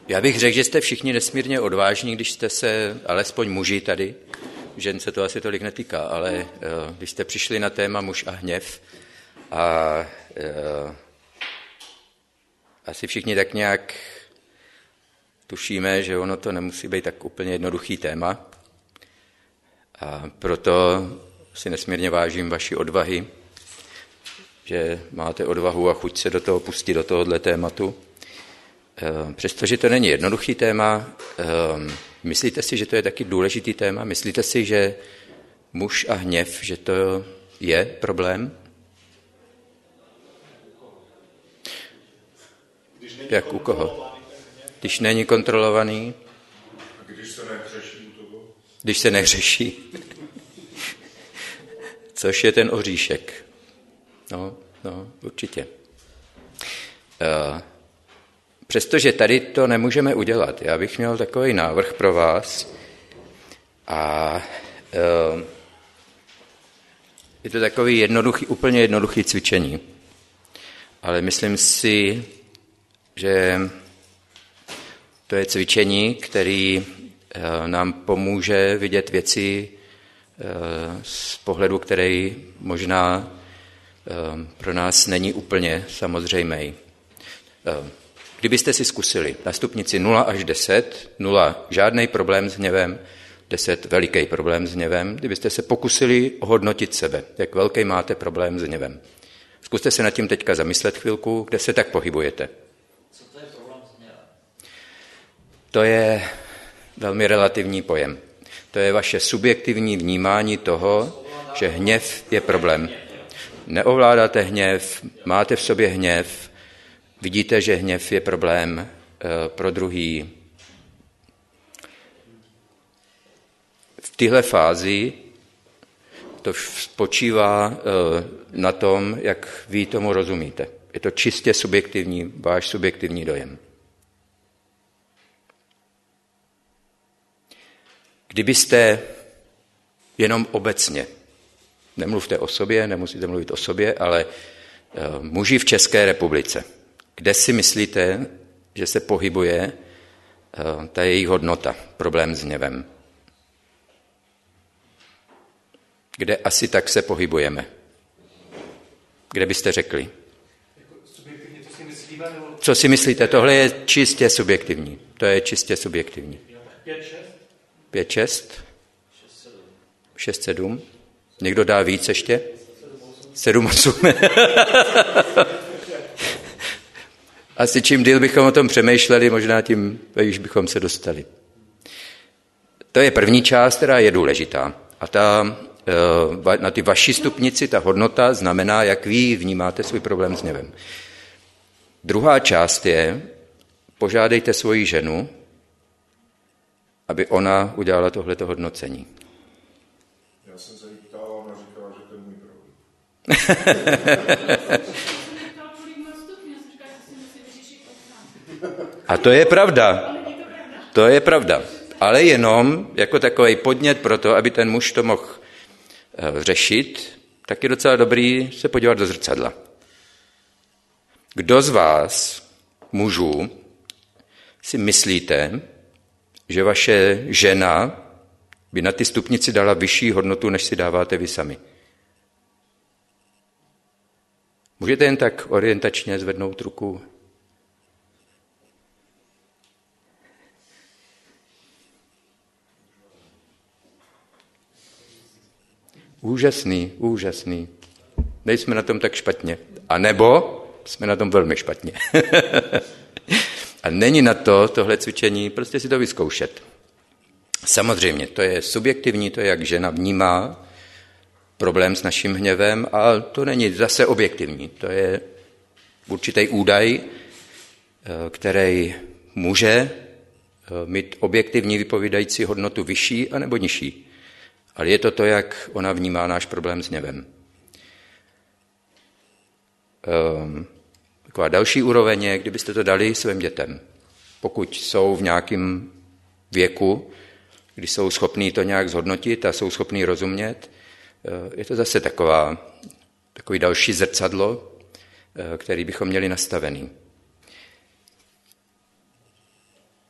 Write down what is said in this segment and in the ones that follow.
Já bych řekl, že jste všichni nesmírně odvážní, když jste se, alespoň muži tady, žen se to asi tolik netýká, ale když jste přišli na téma muž a hněv a asi všichni tak nějak tušíme, že ono to nemusí být tak úplně jednoduchý téma a proto si nesmírně vážím vaši odvahy, že máte odvahu a chuť se do toho pustit, do tohohle tématu. Přestože to není jednoduchý téma, myslíte si, že to je taky důležitý téma? Myslíte si, že muž a hněv, že to je problém? Jak u koho? Když není kontrolovaný? Když se nehřeší u toho? Když se nehřeší. Což je ten oříšek. No, určitě. Přestože tady to nemůžeme udělat, já bych měl takový návrh pro vás a je to takový úplně jednoduchý cvičení, ale myslím si, že to je cvičení, který nám pomůže vidět věci z pohledu, který možná pro nás není úplně samozřejmý. Kdybyste si zkusili na stupnici 0 až 10, 0 žádný problém s hněvem, 10 veliký problém s hněvem, kdybyste se pokusili ohodnotit sebe, jak velký máte problém s hněvem. Zkuste se nad tím teďka zamyslet chvilku, kde se tak pohybujete. Co to je problém s hněvem? To je velmi relativní pojem. To je vaše subjektivní vnímání toho, že hněv je problém. Neovládáte hněv, máte v sobě hněv, vidíte, že hněv je problém pro druhý. V téhle fázi to spočívá na tom, jak vy tomu rozumíte. Je to čistě subjektivní, váš subjektivní dojem. Kdybyste jenom obecně, nemluvte o sobě, nemusíte mluvit o sobě, ale muži v České republice, kde si myslíte, že se pohybuje ta jejich hodnota, problém s hněvem? Kde asi tak se pohybujeme? Kde byste řekli? Subjektivně to si myslíme? Nebo... Co si myslíte? Tohle je čistě subjektivní. To je čistě subjektivní. 5, 6? 6, 7? Někdo dá víc ještě? 7, 8. Asi čím díl bychom o tom přemýšleli, možná tím již bychom se dostali. To je první část, která je důležitá. A na ty vaší stupnici ta hodnota znamená, jak vy vnímáte svůj problém s hněvem. Druhá část je, požádejte svoji ženu, aby ona udělala tohleto hodnocení. Já jsem se jí ptal, a ona říkala, že to je můj problém. A to je pravda. To je pravda. Ale jenom jako takový podnět pro to, aby ten muž to mohl řešit, tak je docela dobrý se podívat do zrcadla. Kdo z vás, mužů, si myslíte, že vaše žena by na ty stupnici dala vyšší hodnotu, než si dáváte vy sami? Můžete jen tak orientačně zvednout ruku? Úžasný. Nejsme na tom tak špatně. A nebo jsme na tom velmi špatně. A není na to tohle cvičení, prostě si to vyzkoušet. Samozřejmě, to je subjektivní, to je, jak žena vnímá problém s naším hněvem, a to není zase objektivní. To je určitý údaj, který může mít objektivní vypovídající hodnotu vyšší anebo nižší. Ale je to, jak ona vnímá náš problém s hněvem. Taková další úroveň je, kdybyste to dali svým dětem. Pokud jsou v nějakém věku, kdy jsou schopní to nějak zhodnotit a jsou schopní rozumět, je to zase takový další zrcadlo, který bychom měli nastavený.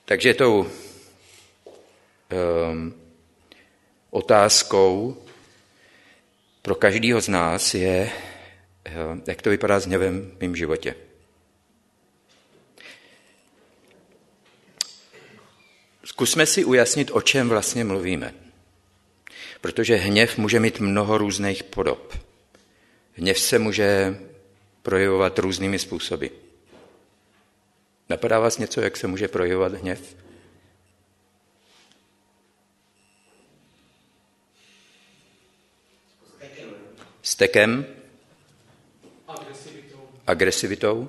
Takže tou otázkou pro každého z nás je, jak to vypadá s hněvem v mém životě. Zkusme si ujasnit, o čem vlastně mluvíme. Protože hněv může mít mnoho různých podob. Hněv se může projevovat různými způsoby. Napadá vás něco, jak se může projevovat hněv? Stekem? Agresivitou?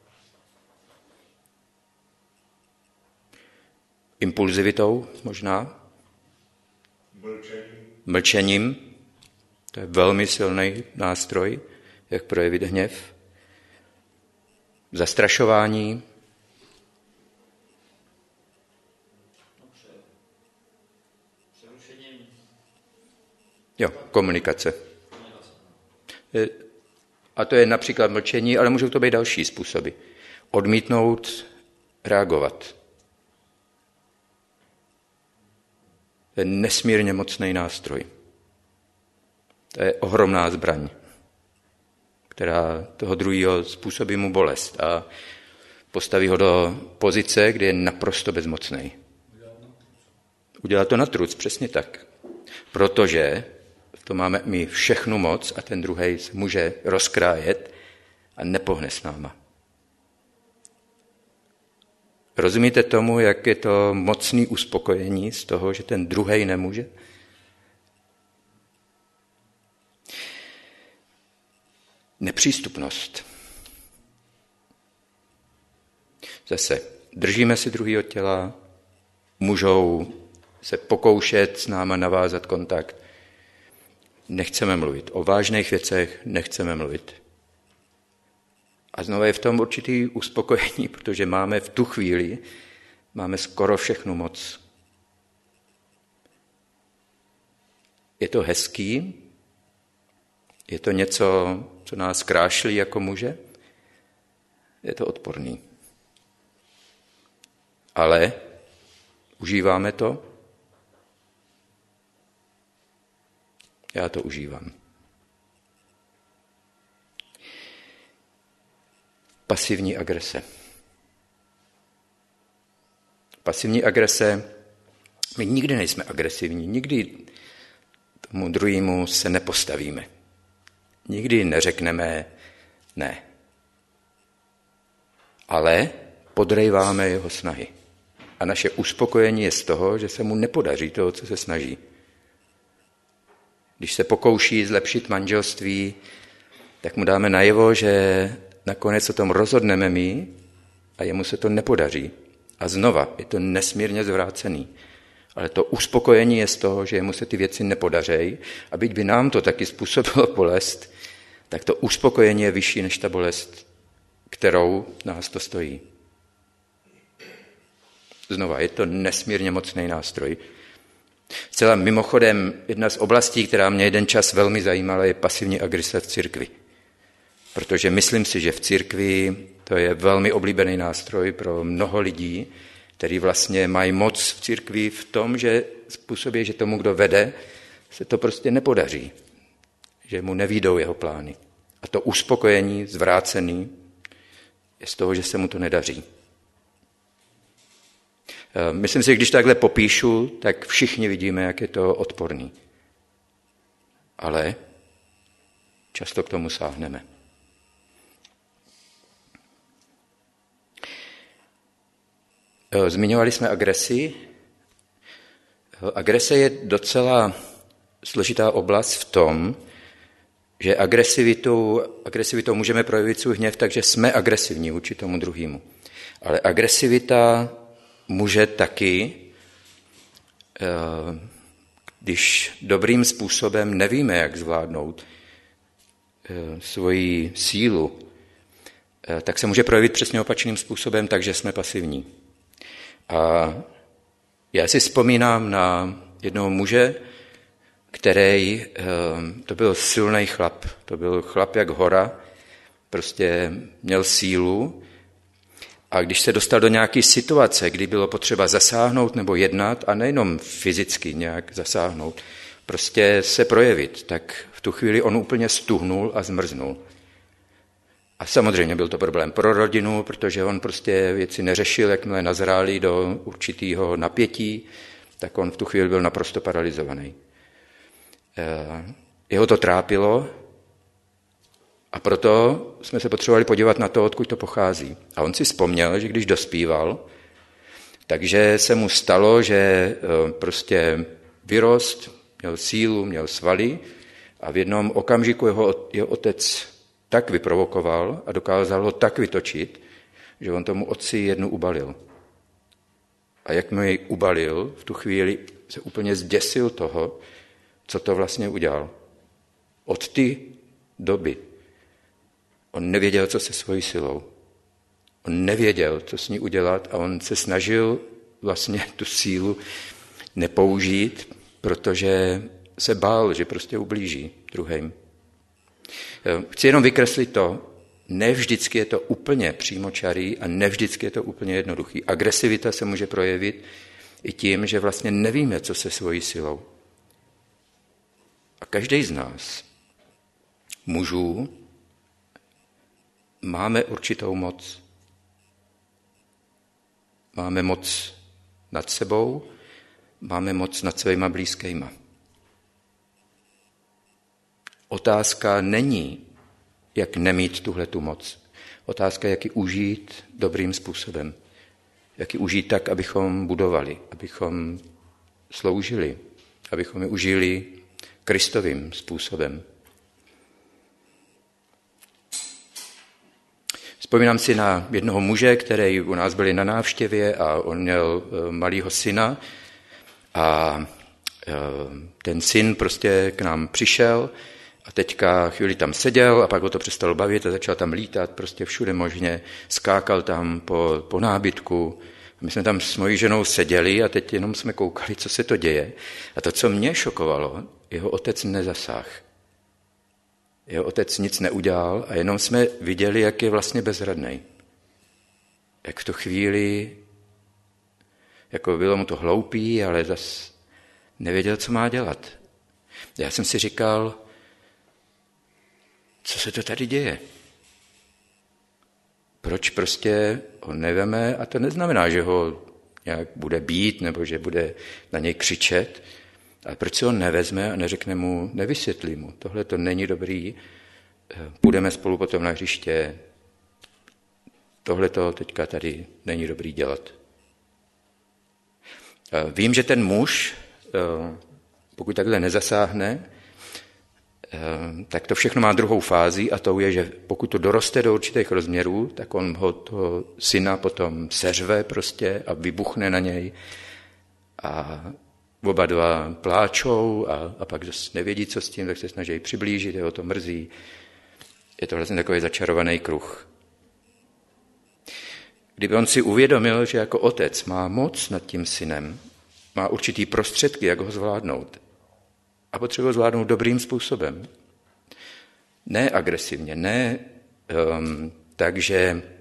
Impulzivitou možná? Mlčením. To je velmi silný nástroj, jak projevit hněv. Zastrašování. Jo, komunikace. A to je například mlčení, ale můžou to být další způsoby. Odmítnout, reagovat. To je nesmírně mocný nástroj. To je ohromná zbraň, která toho druhého způsobí mu bolest a postaví ho do pozice, kde je naprosto bezmocný. Udělá to na truc, přesně tak. Protože to máme my všechnu moc a ten druhej se může rozkrájet a nepohne s náma. Rozumíte tomu, jak je to mocný uspokojení z toho, že ten druhej nemůže? Nepřístupnost. Zase držíme si druhýho těla, můžou se pokoušet s náma navázat kontakt. Nechceme mluvit. O vážných věcech nechceme mluvit. A znovu je v tom určitý uspokojení, protože máme v tu chvíli, máme skoro všechnu moc. Je to hezký, je to něco, co nás krášlí jako muže, je to odporný. Ale užíváme to? Já to užívám. Pasivní agrese. Pasivní agrese, my nikdy nejsme agresivní, nikdy tomu druhému se nepostavíme. Nikdy neřekneme ne. Ale podrejváme jeho snahy. A naše uspokojení je z toho, že se mu nepodaří toho, co se snaží. Když se pokouší zlepšit manželství, tak mu dáme najevo, že nakonec o tom rozhodneme my a jemu se to nepodaří. A znova je to nesmírně zvrácený. Ale to uspokojení je z toho, že jemu se ty věci nepodařejí a byť by nám to taky způsobilo bolest, tak to uspokojení je vyšší než ta bolest, kterou nás to stojí. Znova, je to nesmírně mocný nástroj. Zcela mimochodem, jedna z oblastí, která mě jeden čas velmi zajímala, je pasivní agrese v církvi. Protože myslím si, že v církvi to je velmi oblíbený nástroj pro mnoho lidí, kteří vlastně mají moc v církvi v tom, že způsobí, že tomu, kdo vede, se to prostě nepodaří. Že mu nevídou jeho plány. A to uspokojení zvrácený je z toho, že se mu to nedaří. Myslím si, že když takhle popíšu, tak všichni vidíme, jak je to odporný. Ale často k tomu sáhneme. Zmiňovali jsme agresi. Agrese je docela složitá oblast v tom, že agresivitou můžeme projevit svůj hněv, takže jsme agresivní vůči tomu druhému. Ale agresivita může taky, když dobrým způsobem nevíme, jak zvládnout svoji sílu, tak se může projevit přesně opačným způsobem, takže jsme pasivní. A já si vzpomínám na jednoho muže, který, to byl silný chlap, to byl chlap jak hora, prostě měl sílu A když se dostal do nějaké situace, kdy bylo potřeba zasáhnout nebo jednat, a nejenom fyzicky nějak zasáhnout, prostě se projevit, tak v tu chvíli on úplně stuhnul a zmrznul. A samozřejmě byl to problém pro rodinu, protože on prostě věci neřešil, jakmile nazráli do určitého napětí, tak on v tu chvíli byl naprosto paralizovaný. Jeho to trápilo a proto jsme se potřebovali podívat na to, odkud to pochází. A on si vzpomněl, že když dospíval, takže se mu stalo, že prostě vyrost, měl sílu, měl svaly a v jednom okamžiku jeho otec tak vyprovokoval a dokázal ho tak vytočit, že on tomu otci jednu ubalil. A jak mu ji ubalil, v tu chvíli se úplně zděsil toho, co to vlastně udělal. Od té doby on nevěděl, co se svojí silou. On nevěděl, co s ní udělat a on se snažil vlastně tu sílu nepoužít, protože se bál, že prostě ublíží druhým. Chci jenom vykreslit to, ne vždycky je to úplně přímočarý a ne vždycky je to úplně jednoduchý. Agresivita se může projevit i tím, že vlastně nevíme, co se svojí silou. A každý z nás, mužů, máme určitou moc. Máme moc nad sebou, máme moc nad svýma blízkýma. Otázka není, jak nemít tuhletu moc. Otázka je, jak ji užít dobrým způsobem. Jak ji užít tak, abychom budovali, abychom sloužili, abychom ji užili Kristovým způsobem. Vzpomínám si na jednoho muže, který u nás byl na návštěvě a on měl malýho syna a ten syn prostě k nám přišel a teďka chvíli tam seděl a pak ho to přestalo bavit a začal tam lítat prostě všude možně, skákal tam po nábytku. My jsme tam s mojí ženou seděli a teď jenom jsme koukali, co se to děje. A to, co mě šokovalo, jeho otec nezasáhl. Jeho otec nic neudělal a jenom jsme viděli, jak je vlastně bezradnej. Jak v tu chvíli, jako bylo mu to hloupý, ale zas nevěděl, co má dělat. Já jsem si říkal, co se to tady děje? Proč prostě ho neveme? A to neznamená, že ho nějak bude bít nebo že bude na něj křičet, ale proč si ho nevezme a neřekne mu, nevysvětlí mu, tohle to není dobrý, půjdeme spolu potom na hřiště, tohle to teďka tady není dobrý dělat. Vím, že ten muž, pokud takhle nezasáhne, tak to všechno má druhou fázi a to je, že pokud to doroste do určitých rozměrů, tak on ho toho syna potom seřve prostě a vybuchne na něj a oba dva pláčou a pak zase nevědí, co s tím, tak se snaží přiblížit, jeho to mrzí. Je to vlastně takový začarovaný kruh. Kdyby on si uvědomil, že jako otec má moc nad tím synem, má určitý prostředky, jak ho zvládnout a potřebuje ho zvládnout dobrým způsobem. Ne agresivně, ne takže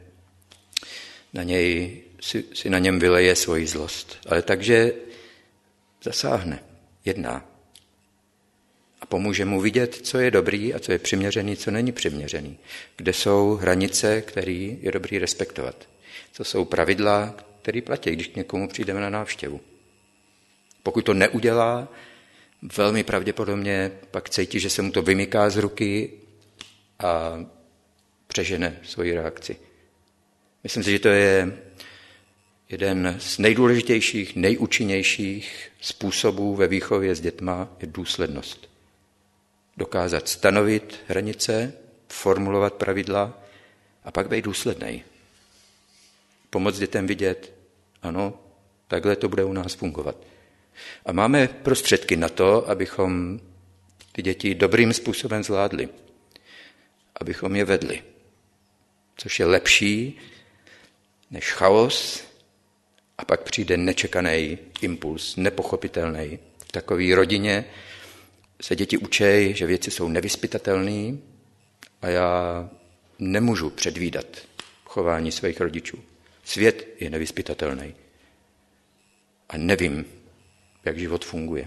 si na něm vyleje svoji zlost, ale takže zasáhne, jedná a pomůže mu vidět, co je dobrý a co je přiměřený, co není přiměřený. Kde jsou hranice, které je dobrý respektovat. Co jsou pravidla, které platí, když k někomu přijdeme na návštěvu. Pokud to neudělá, velmi pravděpodobně pak cítí, že se mu to vymyká z ruky a přežene svoji reakci. Myslím si, že to je jeden z nejdůležitějších, nejúčinnějších způsobů ve výchově s dětma je důslednost. Dokázat stanovit hranice, formulovat pravidla a pak být důslednej. Pomoct dětem vidět, ano, takhle to bude u nás fungovat. A máme prostředky na to, abychom ty děti dobrým způsobem zvládli. Abychom je vedli. Což je lepší než chaos a pak přijde nečekaný impuls, nepochopitelný. V takové rodině se děti učí, že věci jsou nevyzpytatelné a já nemůžu předvídat chování svých rodičů. Svět je nevyzpytatelný. A nevím, jak život funguje.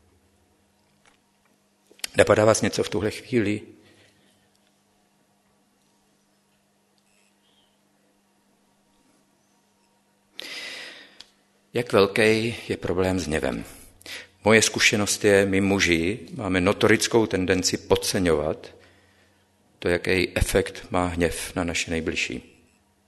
Napadá vás něco v tuhle chvíli? Jak velký je problém s hněvem? Moje zkušenost je, my muži máme notorickou tendenci podceňovat to, jaký efekt má hněv na naše nejbližší.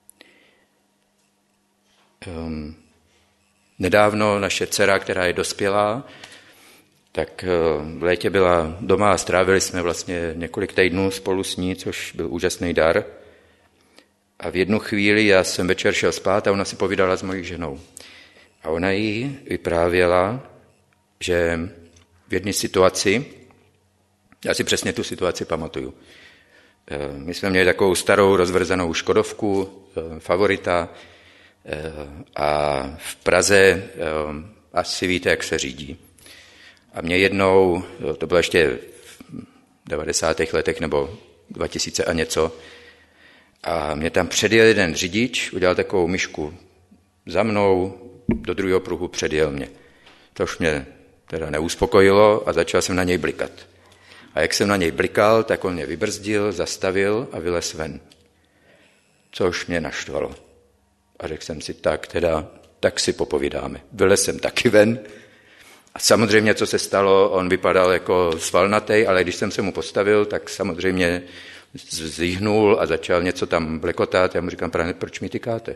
Nedávno naše dcera, která je dospělá, tak v létě byla doma a strávili jsme vlastně několik týdnů spolu s ní, což byl úžasný dar. A v jednu chvíli já jsem večer šel spát a ona si povídala s mojí ženou. A ona jí vyprávěla, že v jedné situaci, já si přesně tu situaci pamatuju, my jsme měli takovou starou rozvrzanou Škodovku, Favorita, a v Praze asi víte, jak se řídí. A mě jednou, to bylo ještě v 90. letech nebo 2000 a něco, a mě tam předjel jeden řidič, udělal takovou myšku za mnou, do druhého pruhu předjel mě. To už mě teda neuspokojilo a začal jsem na něj blikat. A jak jsem na něj blikal, tak on mě vybrzdil, zastavil a vylez ven. Což mě naštvalo. A řekl jsem si, tak si popovídáme. Vylez jsem taky ven. A samozřejmě, co se stalo, on vypadal jako svalnatej, ale když jsem se mu postavil, tak samozřejmě zjihnul a začal něco tam blekotat. Já mu říkám, pane, proč mi tykáte?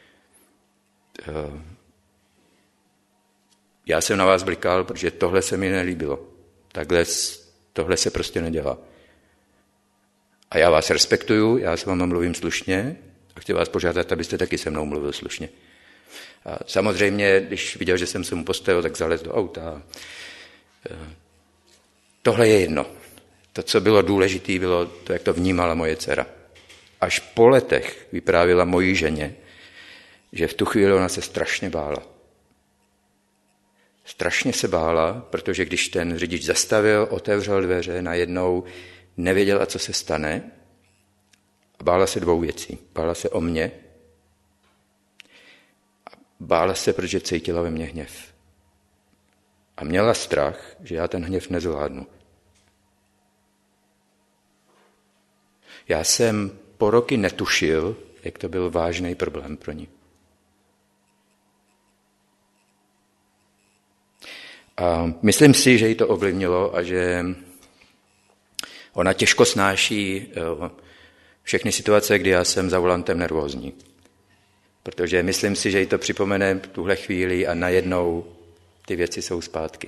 Já jsem na vás blikal, protože tohle se mi nelíbilo. Tohle se prostě nedělá. A já vás respektuju, já s váma mluvím slušně a chci vás požádat, abyste taky se mnou mluvil slušně. A samozřejmě, když viděl, že jsem se mu postavil, tak zalez do auta. Tohle je jedno. To, co bylo důležité, bylo to, jak to vnímala moje dcera. Až po letech vyprávěla mojí ženě, že v tu chvíli ona se strašně bála. Strašně se bála, protože když ten řidič zastavil, otevřel dveře, najednou nevěděla, co se stane. A bála se dvou věcí. Bála se o mě a bála se, protože cítila ve mně hněv. A měla strach, že já ten hněv nezvládnu. Já jsem po roky netušil, jak to byl vážný problém pro ní. A myslím si, že jí to ovlivnilo a že ona těžko snáší všechny situace, kdy já jsem za volantem nervózní. Protože myslím si, že jí to připomene tuhle chvíli a najednou ty věci jsou zpátky.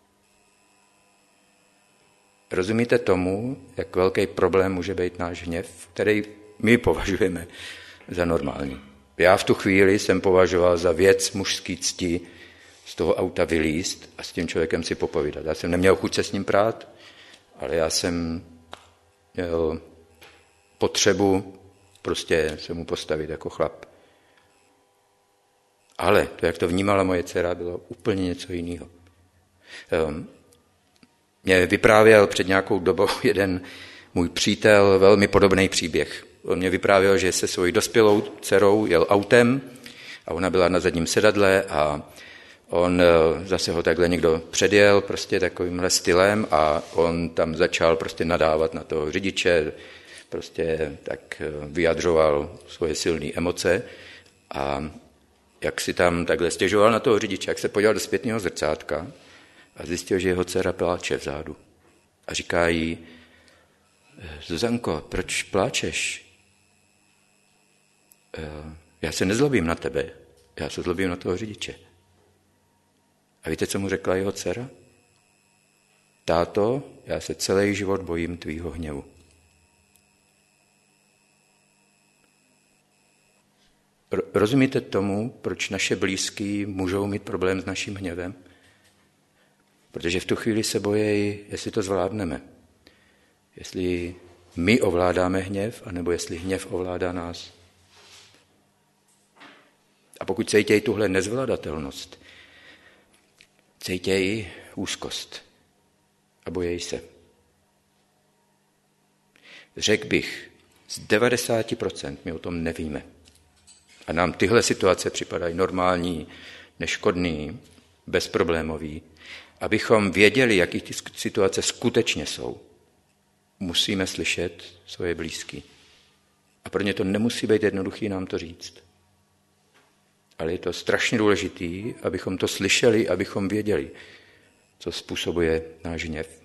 Rozumíte tomu, jak velký problém může být náš hněv, který my považujeme za normální. Já v tu chvíli jsem považoval za věc mužský cti z toho auta vylízt a s tím člověkem si popovídat. Já jsem neměl chuť se s ním prát, ale já jsem měl potřebu prostě se mu postavit jako chlap. Ale to, jak to vnímala moje dcera, bylo úplně něco jiného. Mě vyprávěl před nějakou dobou jeden můj přítel velmi podobný příběh. On mě vyprávěl, že se svojí dospělou dcerou jel autem a ona byla na zadním sedadle a on zase ho takhle někdo předjel prostě takovýmhle stylem a on tam začal prostě nadávat na toho řidiče, prostě tak vyjadřoval svoje silné emoce a jak si tam takhle stěžoval na toho řidiče, jak se podíval do zpětného zrcátka a zjistil, že jeho dcera pláče vzadu. A říká jí, Zuzanko, proč pláčeš? Já se nezlobím na tebe, já se zlobím na toho řidiče. A víte, co mu řekla jeho dcera? Táto, já se celý život bojím tvýho hněvu. Rozumíte tomu, proč naše blízký můžou mít problém s naším hněvem? Protože v tu chvíli se bojí, jestli to zvládneme. Jestli my ovládáme hněv, anebo jestli hněv ovládá nás. A pokud cítějí tuhle nezvladatelnost, cítějí úzkost a bojí se. Řekl bych, z 90% my o tom nevíme. a nám tyhle situace připadají normální, neškodný, bezproblémový, abychom věděli, jaký ty situace skutečně jsou, musíme slyšet svoje blízky. A pro ně to nemusí být jednoduchý nám to říct. Ale je to strašně důležitý, abychom to slyšeli, abychom věděli, co způsobuje náš hněv.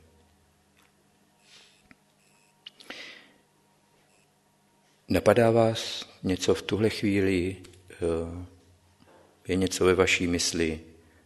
Napadá vás něco v tuhle chvíli? Je něco ve vaší mysli?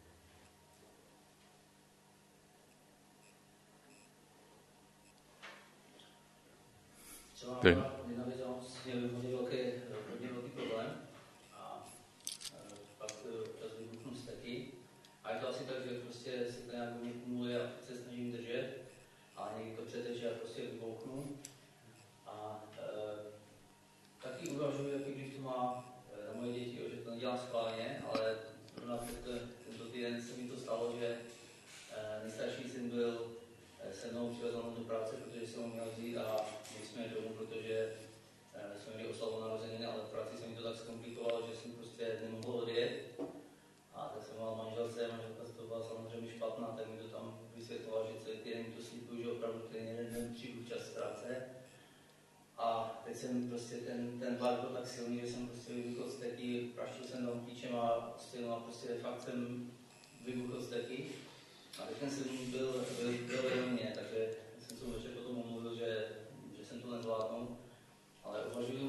Jedna věc, měl hodně velký problém a pak občas vybuchnu vzteky. A je to asi tak, že prostě se to nějak hodně kumuluje a se snažím držet, ale někdy to přeteče a prostě vybouchnu. A taky uvažuji, jaký když to má na moje děti, že to nedělám schválně, ale zrovna tento týden se mi to stalo, že nejstarší syn byl se mnou přivezl do práce, protože jsem ho měl vzít a my jsme domů, protože jsme měli oslavu narozeniny, ale v práci se mi to tak zkomplikovalo, že jsem prostě nemohl odjet. A tak jsem mal manželce, manželka to byla samozřejmě špatná, tak mi to tam vysvětlovala, že celý týden mi to slípuju, že opravdu ten jeden den přijdu včas z práce. A teď jsem prostě ten tlak byl tak silný, že jsem prostě vybuchl steky, praštil jsem tam klíčem a prostě de fakt jsem vybuchl steky. A teď ten syn byl ve mně, takže jsem se večer potom omluvil, že jsem to nezvládnul. Ale uvažuju,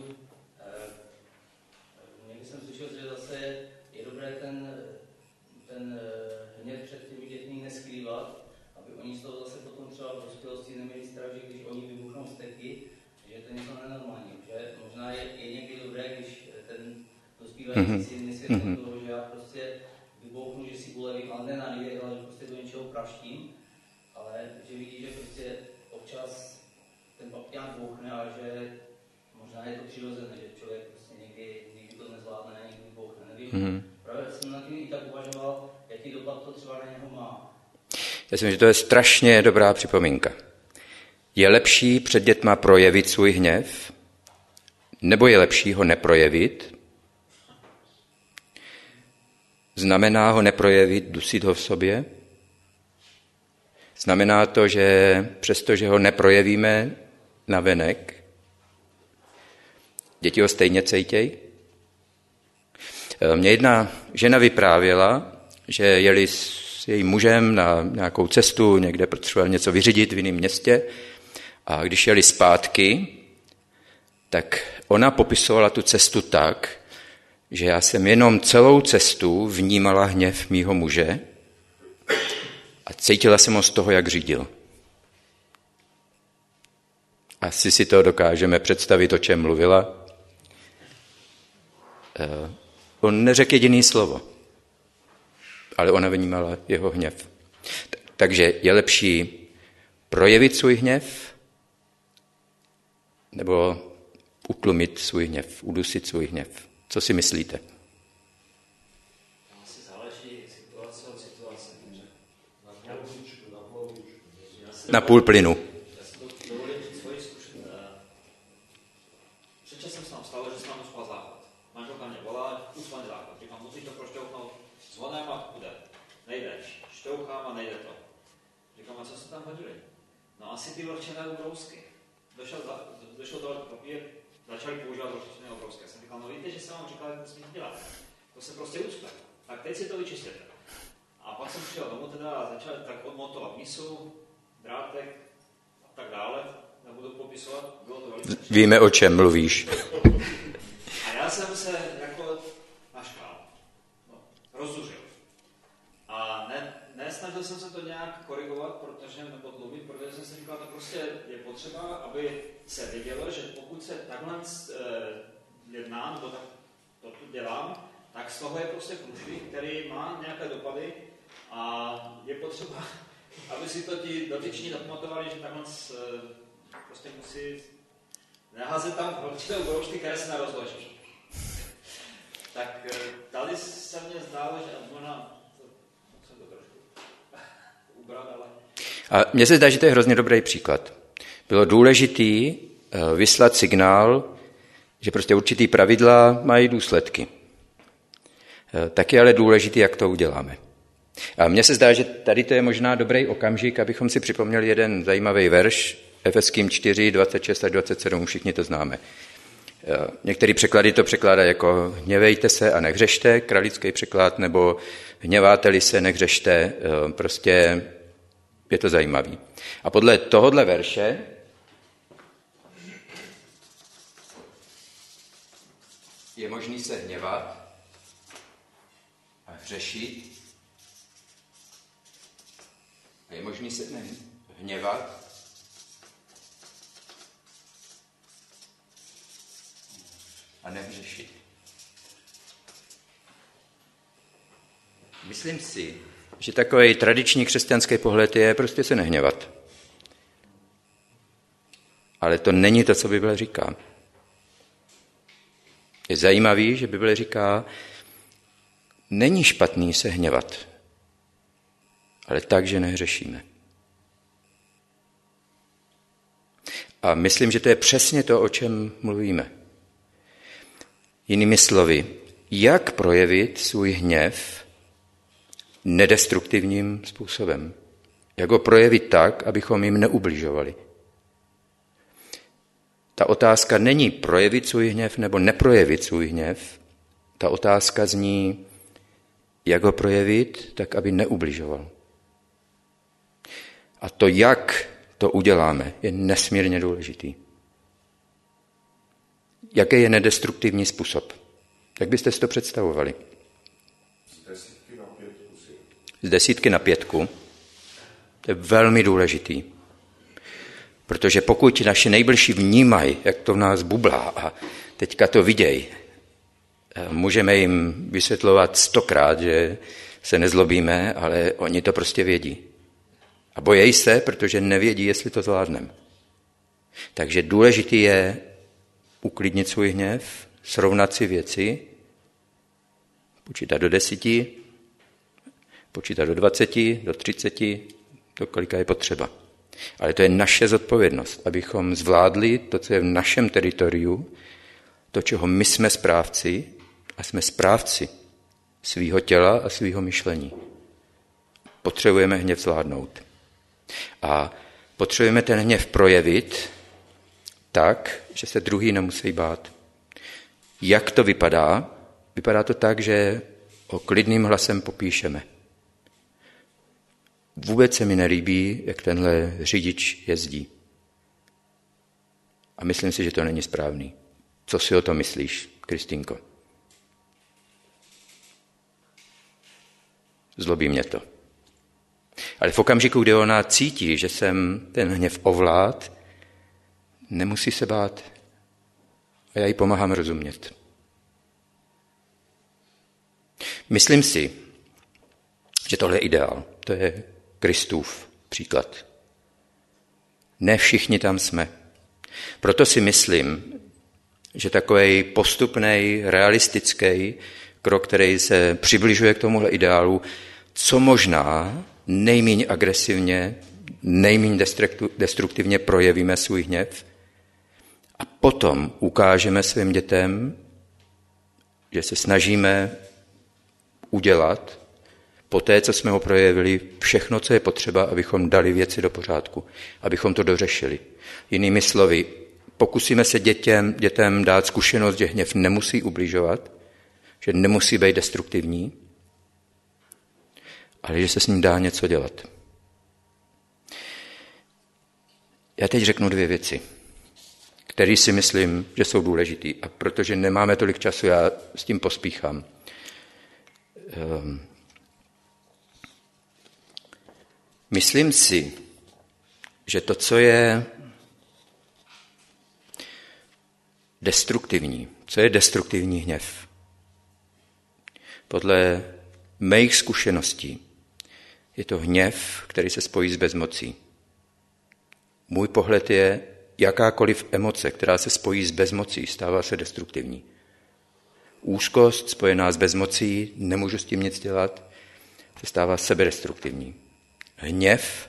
někdy jsem slyšel, že zase je dobré ten hněv před těmi dětmi neskrývat, aby oni z toho zase potom třeba v dospělosti neměli strach, že když oni vybuchnou steky, že to je něco nenormálního. Že možná je někdy dobré, když ten dospívající syn nesvětlí toho, že já prostě vybouchnu, že si ulevím, ale ne na něj, ale prostě do něčeho praštím, ale že vidí, že prostě občas ten papián bouchne a že možná je to přirozené, že člověk prostě někdy to nezvládne, někdy bouchne, nevím. Právě jsem na tím i tak uvažoval, jaký dopad to třeba na něho má. Já myslím, že to je strašně dobrá připomínka. Je lepší před dětma projevit svůj hněv, nebo je lepší ho neprojevit? Znamená ho neprojevit, dusit ho v sobě? Znamená to, že přestože ho neprojevíme navenek, děti ho stejně cejtěj? Mě jedna žena vyprávěla, že jeli s jejím mužem na nějakou cestu, někde potřeboval něco vyřídit v jiném městě, a když jeli zpátky, tak ona popisovala tu cestu tak, že já jsem jenom celou cestu vnímala hněv mýho muže a cítila jsem ho z toho, jak řídil. Asi si to dokážeme představit, o čem mluvila. On neřekl jediný slovo, ale ona vnímala jeho hněv. Takže je lepší projevit svůj hněv nebo utlumit svůj hněv, udusit svůj hněv. Co si myslíte? Asi záleží situace od situace. Na půl plynu. Já si to dovolím říct svoji zkušenost. Před časem se nám stalo, že se nám uspal záchod. Manželka mě volá, uspal záchod. Říkám, musíš to prošťouchnout zvonem a bude. Nejde. Šťouchám a nejde to. Říkám, a co se tam hodili? No asi ty vlhčené ubrousky. Došel do papír, začali používat vlhčené ubrousky. Já jsem říkal, no víte, že jsem vám říkal, jak to smíte dělat. To se prostě ucpe. Tak teď si to vyčistěte. A pak jsem přijel domů teda a začal tak odmontovat misu, drátek a tak dále. Nebudu popisovat, bylo to velice. Víme, o čem mluvíš. A já jsem se jako naštval. No, rozzuřil. A nesnažil jsem se to nějak korigovat, nebo tlumit, protože jsem si říkal, to prostě je potřeba, aby se vědělo, že pokud se takhle jednám, to dělám, tak z toho je prostě průšvih, který má nějaké dopady a je potřeba, aby si to ti dotyční zapamatovali, že takhle prostě musí neházet tam určité ubroušky, které se nerozloží. Tak tady se mně zdálo, že možná musím to trošku ubrat, ale... A mně se zdá, že to je hrozně dobrý příklad. Bylo důležitý vyslat signál, že prostě určitý pravidla mají důsledky. Tak je ale důležitý, jak to uděláme. A mně se zdá, že tady to je možná dobrý okamžik, abychom si připomněli jeden zajímavý verš, Efeským 4, 26 až 27, všichni to známe. Některé překlady to překládají jako hněvejte se a nehřešte, kralický překlad, nebo hněváte-li se, nehřešte, prostě je to zajímavý. A podle tohohle verše je možný se hněvat a hřešit. A je možný se hněvat a nehřešit. Myslím si, že takový tradiční křesťanský pohled je prostě se nehněvat. Ale to není to, co Bible říká. Je zajímavý, že Bible říká, není špatný se hněvat, ale tak, že nehřešíme. A myslím, že to je přesně to, o čem mluvíme. Jinými slovy, jak projevit svůj hněv nedestruktivním způsobem. Jak ho projevit tak, abychom jim neubližovali. Ta otázka není projevit svůj hněv nebo neprojevit svůj hněv. Ta otázka zní, jak ho projevit, tak aby neubližoval. A to, jak to uděláme, je nesmírně důležitý. Jaký je nedestruktivní způsob? Jak byste si to představovali? Z 10 na 5. To je velmi důležitý. Protože pokud naši nejbližší vnímají, jak to v nás bublá a teďka to vidějí, můžeme jim vysvětlovat 100krát, že se nezlobíme, ale oni to prostě vědí. A bojejí se, protože nevědí, jestli to zvládneme. Takže důležitý je uklidnit svůj hněv, srovnat si věci, počítat do 10, počítat do 20, do 30, do kolika je potřeba. Ale to je naše zodpovědnost, abychom zvládli to, co je v našem teritoriu, to, čeho my jsme správci a jsme správci svýho těla a svýho myšlení. Potřebujeme hněv zvládnout. A potřebujeme ten hněv projevit tak, že se druhý nemusí bát. Jak to vypadá? Vypadá to tak, že ho klidným hlasem popíšeme. Vůbec se mi nelíbí, jak tenhle řidič jezdí. A myslím si, že to není správný. Co si o tom myslíš, Kristýnko? Zlobí mě to. Ale v okamžiku, kdy ona cítí, že jsem ten hněv ovlád, nemusí se bát. A já jí pomáhám rozumět. Myslím si, že tohle je ideál. To je Kristův příklad. Ne všichni tam jsme. Proto si myslím, že takový postupný, realistický krok, který se přibližuje k tomuhle ideálu, co možná nejméně agresivně, nejméně destruktivně projevíme svůj hněv a potom ukážeme svým dětem, že se snažíme udělat po té, co jsme ho projevili, všechno, co je potřeba, abychom dali věci do pořádku, abychom to dořešili. Jinými slovy, pokusíme se dětem dát zkušenost, že hněv nemusí ubližovat, že nemusí být destruktivní, ale že se s ním dá něco dělat. Já teď řeknu 2 věci, které si myslím, že jsou důležité. A protože nemáme tolik času, já s tím pospíchám. Myslím si, že to, co je destruktivní, co je destruktivní hněv, podle mých zkušeností je to hněv, který se spojí s bezmocí. Můj pohled je, jakákoliv emoce, která se spojí s bezmocí, stává se destruktivní. Úzkost spojená s bezmocí, nemůžu s tím nic dělat, se stává sebedestruktivní. Hněv,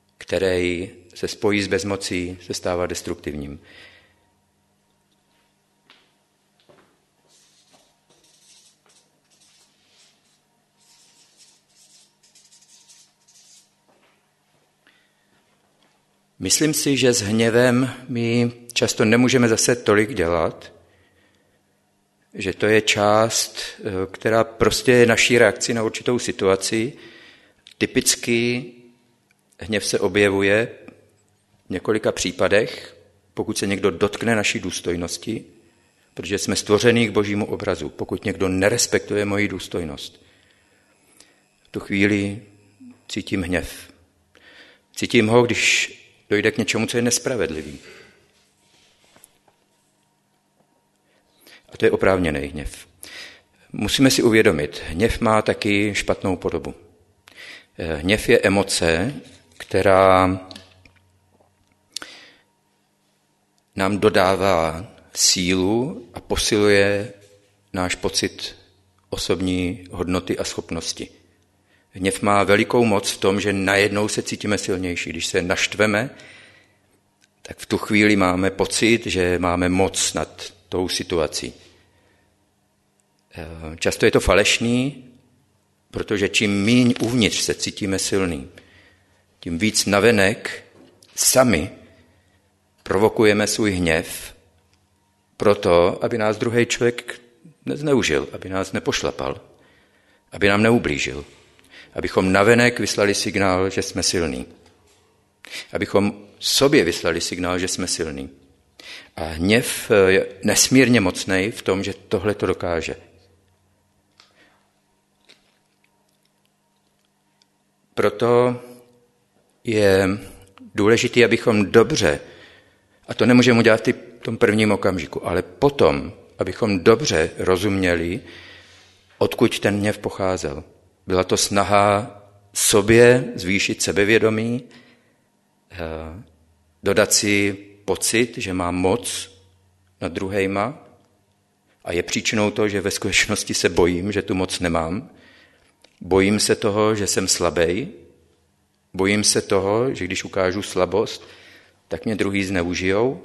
který se spojí s bezmocí, se stává destruktivním. Myslím si, že s hněvem my často nemůžeme zase tolik dělat, že to je část, která prostě je naší reakcí na určitou situaci. Typicky hněv se objevuje v několika případech, pokud se někdo dotkne naší důstojnosti, protože jsme stvoření k Božímu obrazu, pokud někdo nerespektuje moji důstojnost. V tu chvíli cítím hněv. Cítím ho, když dojde k něčemu, co je nespravedlivý. A to je oprávněný hněv. Musíme si uvědomit, hněv má taky špatnou podobu. Hněv je emoce, která nám dodává sílu a posiluje náš pocit osobní hodnoty a schopnosti. Hněv má velikou moc v tom, že najednou se cítíme silnější. Když se naštveme, tak v tu chvíli máme pocit, že máme moc nad tou situací. Často je to falešný, protože čím míň uvnitř se cítíme silný, tím víc navenek sami provokujeme svůj hněv proto, aby nás druhý člověk nezneužil, aby nás nepošlapal, aby nám neublížil, abychom navenek vyslali signál, že jsme silní, abychom sobě vyslali signál, že jsme silní. A hněv je nesmírně mocný v tom, že tohle to dokáže. Proto je důležité, abychom dobře, a to nemůžeme udělat v tom prvním okamžiku, ale potom, abychom dobře rozuměli, odkud ten hněv pocházel. Byla to snaha sobě zvýšit sebevědomí, dodat si pocit, že mám moc nad druhejma a je příčinou to, že ve skutečnosti se bojím, že tu moc nemám. Bojím se toho, že jsem slabý. Bojím se toho, že když ukážu slabost, tak mě druhý zneužijou.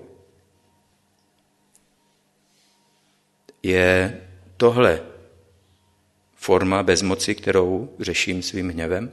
Je tohle forma bezmoci, kterou řeším svým hněvem?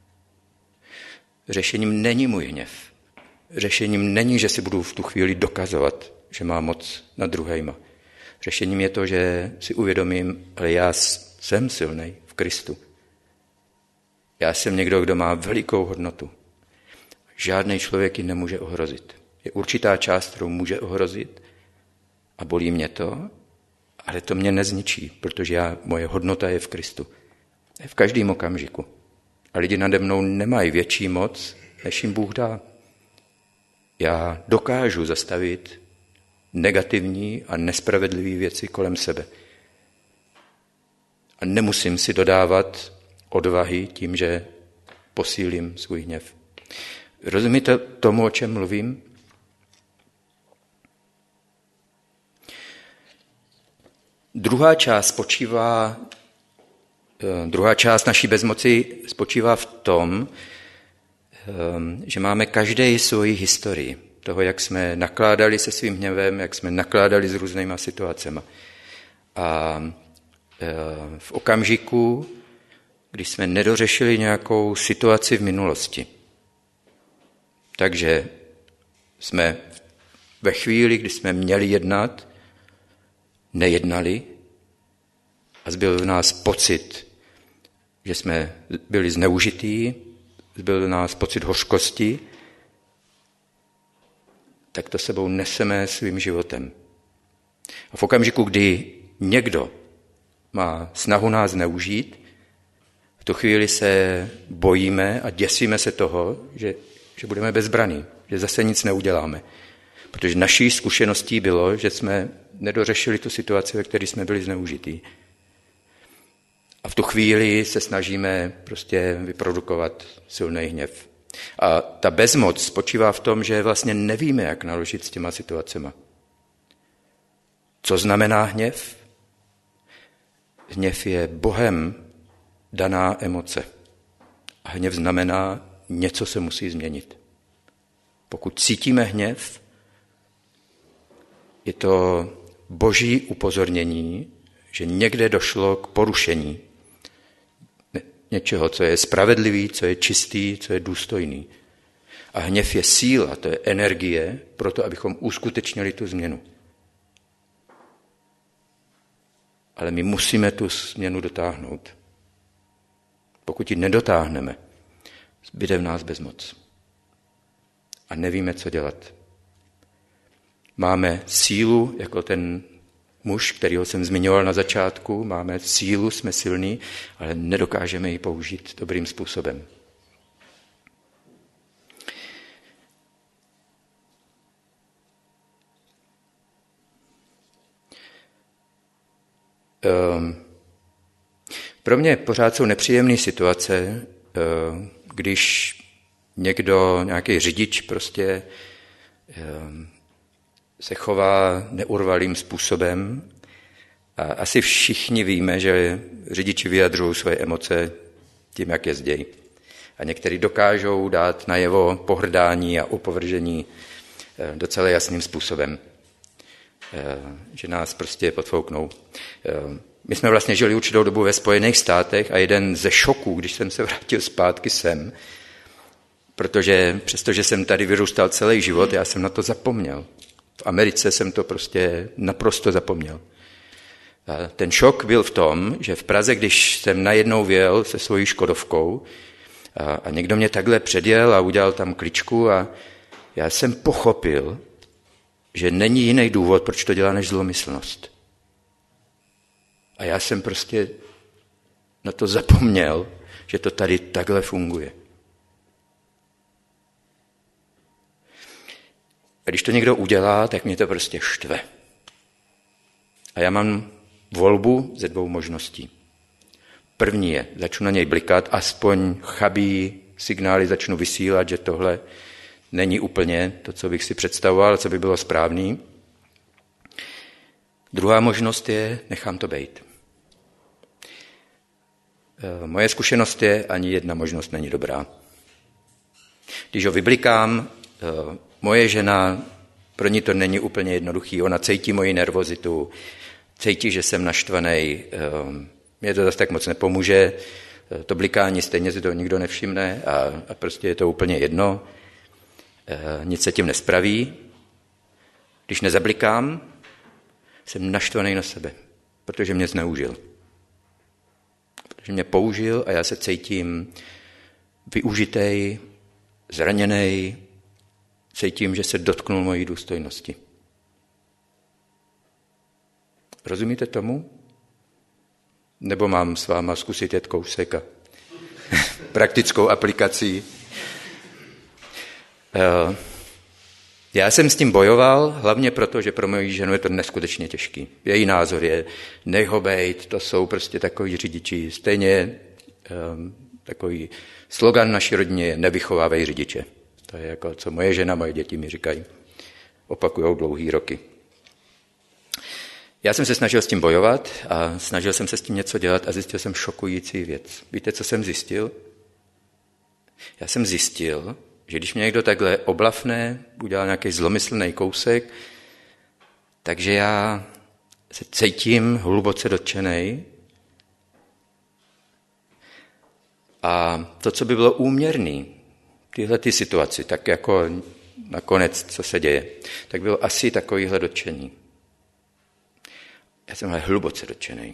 Řešením není můj hněv. Řešením není, že si budu v tu chvíli dokazovat, že mám moc nad druhejma. Řešením je to, že si uvědomím, ale já jsem silnej v Kristu. Já jsem někdo, kdo má velikou hodnotu. Žádný člověk ji nemůže ohrozit. Je určitá část, kterou může ohrozit a bolí mě to, ale to mě nezničí, protože moje hodnota je v Kristu. Je v každém okamžiku. A lidi nade mnou nemají větší moc, než jim Bůh dá. Já dokážu zastavit negativní a nespravedlivé věci kolem sebe. A nemusím si dodávat odvahy tím, že posílím svůj hněv. Rozumíte tomu, o čem mluvím? Druhá část naší bezmoci spočívá v tom, že máme každý svoji historii toho, jak jsme nakládali se svým hněvem, jak jsme nakládali s různýma situacemi. A v okamžiku, když jsme nedořešili nějakou situaci v minulosti, takže jsme ve chvíli, kdy jsme měli jednat, nejednali a zbyl v nás pocit, že jsme byli zneužití, zbyl v nás pocit hořkosti, tak to sebou neseme svým životem. A v okamžiku, kdy někdo má snahu nás zneužít, v tu chvíli se bojíme a děsíme se toho, že budeme bezbraní, že zase nic neuděláme. Protože naší zkušeností bylo, že jsme nedořešili tu situaci, ve které jsme byli zneužití. A v tu chvíli se snažíme prostě vyprodukovat silný hněv. A ta bezmoc spočívá v tom, že vlastně nevíme, jak naložit s těma situacema. Co znamená hněv? Hněv je Bohem daná emoce. A hněv znamená, něco se musí změnit. Pokud cítíme hněv, je to Boží upozornění, že někde došlo k porušení něčeho, co je spravedlivý, co je čistý, co je důstojný. A hněv je síla, to je energie pro to, abychom uskutečnili tu změnu. Ale my musíme tu změnu dotáhnout. Pokud ji nedotáhneme, zbyde v nás bezmoc. A nevíme, co dělat. Máme sílu, jako ten muž, kterýho jsem zmiňoval na začátku, máme sílu, jsme silní, ale nedokážeme ji použít dobrým způsobem. Pro mě pořád jsou nepříjemné situace, když někdo, nějaký řidič prostě se chová neurvalým způsobem. A asi všichni víme, že řidiči vyjadřují své emoce tím, jak jezdějí. A někteří dokážou dát najevo pohrdání a opovržení docela jasným způsobem. Že nás prostě podfouknou. My jsme vlastně žili určitou dobu ve Spojených státech a jeden ze šoků, když jsem se vrátil zpátky sem, protože přestože jsem tady vyrůstal celý život, já jsem na to zapomněl. V Americe jsem to prostě naprosto zapomněl. A ten šok byl v tom, že v Praze, když jsem najednou vyjel se svojí Škodovkou a někdo mě takhle předjel a udělal tam kličku a já jsem pochopil, že není jiný důvod, proč to dělá, než zlomyslnost. A já jsem prostě na to zapomněl, že to tady takhle funguje. A když to někdo udělá, tak mě to prostě štve. A já mám volbu ze dvou možností. První je, začnu na něj blikat, aspoň chabý signály začnu vysílat, že tohle není úplně to, co bych si představoval, co by bylo správný. Druhá možnost je, nechám to bejt. Moje zkušenost je, ani jedna možnost není dobrá. Když ho vyblikám, moje žena, pro ní to není úplně jednoduchý, ona cítí moji nervozitu, cítí, že jsem naštvaný, mě to zase tak moc nepomůže, to blikání stejně si to nikdo nevšimne a prostě je to úplně jedno, nic se tím nespraví. Když nezablikám, jsem naštvaný na sebe, protože mě zneužil. Protože mě použil a já se cítím využitej, zraněnej, cítím, že se dotknul mojí důstojnosti. Rozumíte tomu? Nebo mám s váma zkusit jet kousek a praktickou aplikací? Já jsem s tím bojoval, hlavně proto, že pro moji ženu je to neskutečně těžký. Její názor je, nech ho bejt, to jsou prostě takový řidiči. Stejně takový slogan naší rodině je nevychovávej řidiče. To je jako, co moje žena, moje děti mi říkají. Opakujou dlouhý roky. Já jsem se snažil s tím bojovat a snažil jsem se s tím něco dělat a zjistil jsem šokující věc. Víte, co jsem zjistil? Já jsem zjistil, že když mě někdo takhle oblafne, udělal nějaký zlomyslný kousek, takže já se cítím hluboce dotčenej a to, co by bylo úměrný tyhle ty situaci, tak jako nakonec, co se děje, tak bylo asi takovýhle dotčení. Já jsem hluboce dotčenej.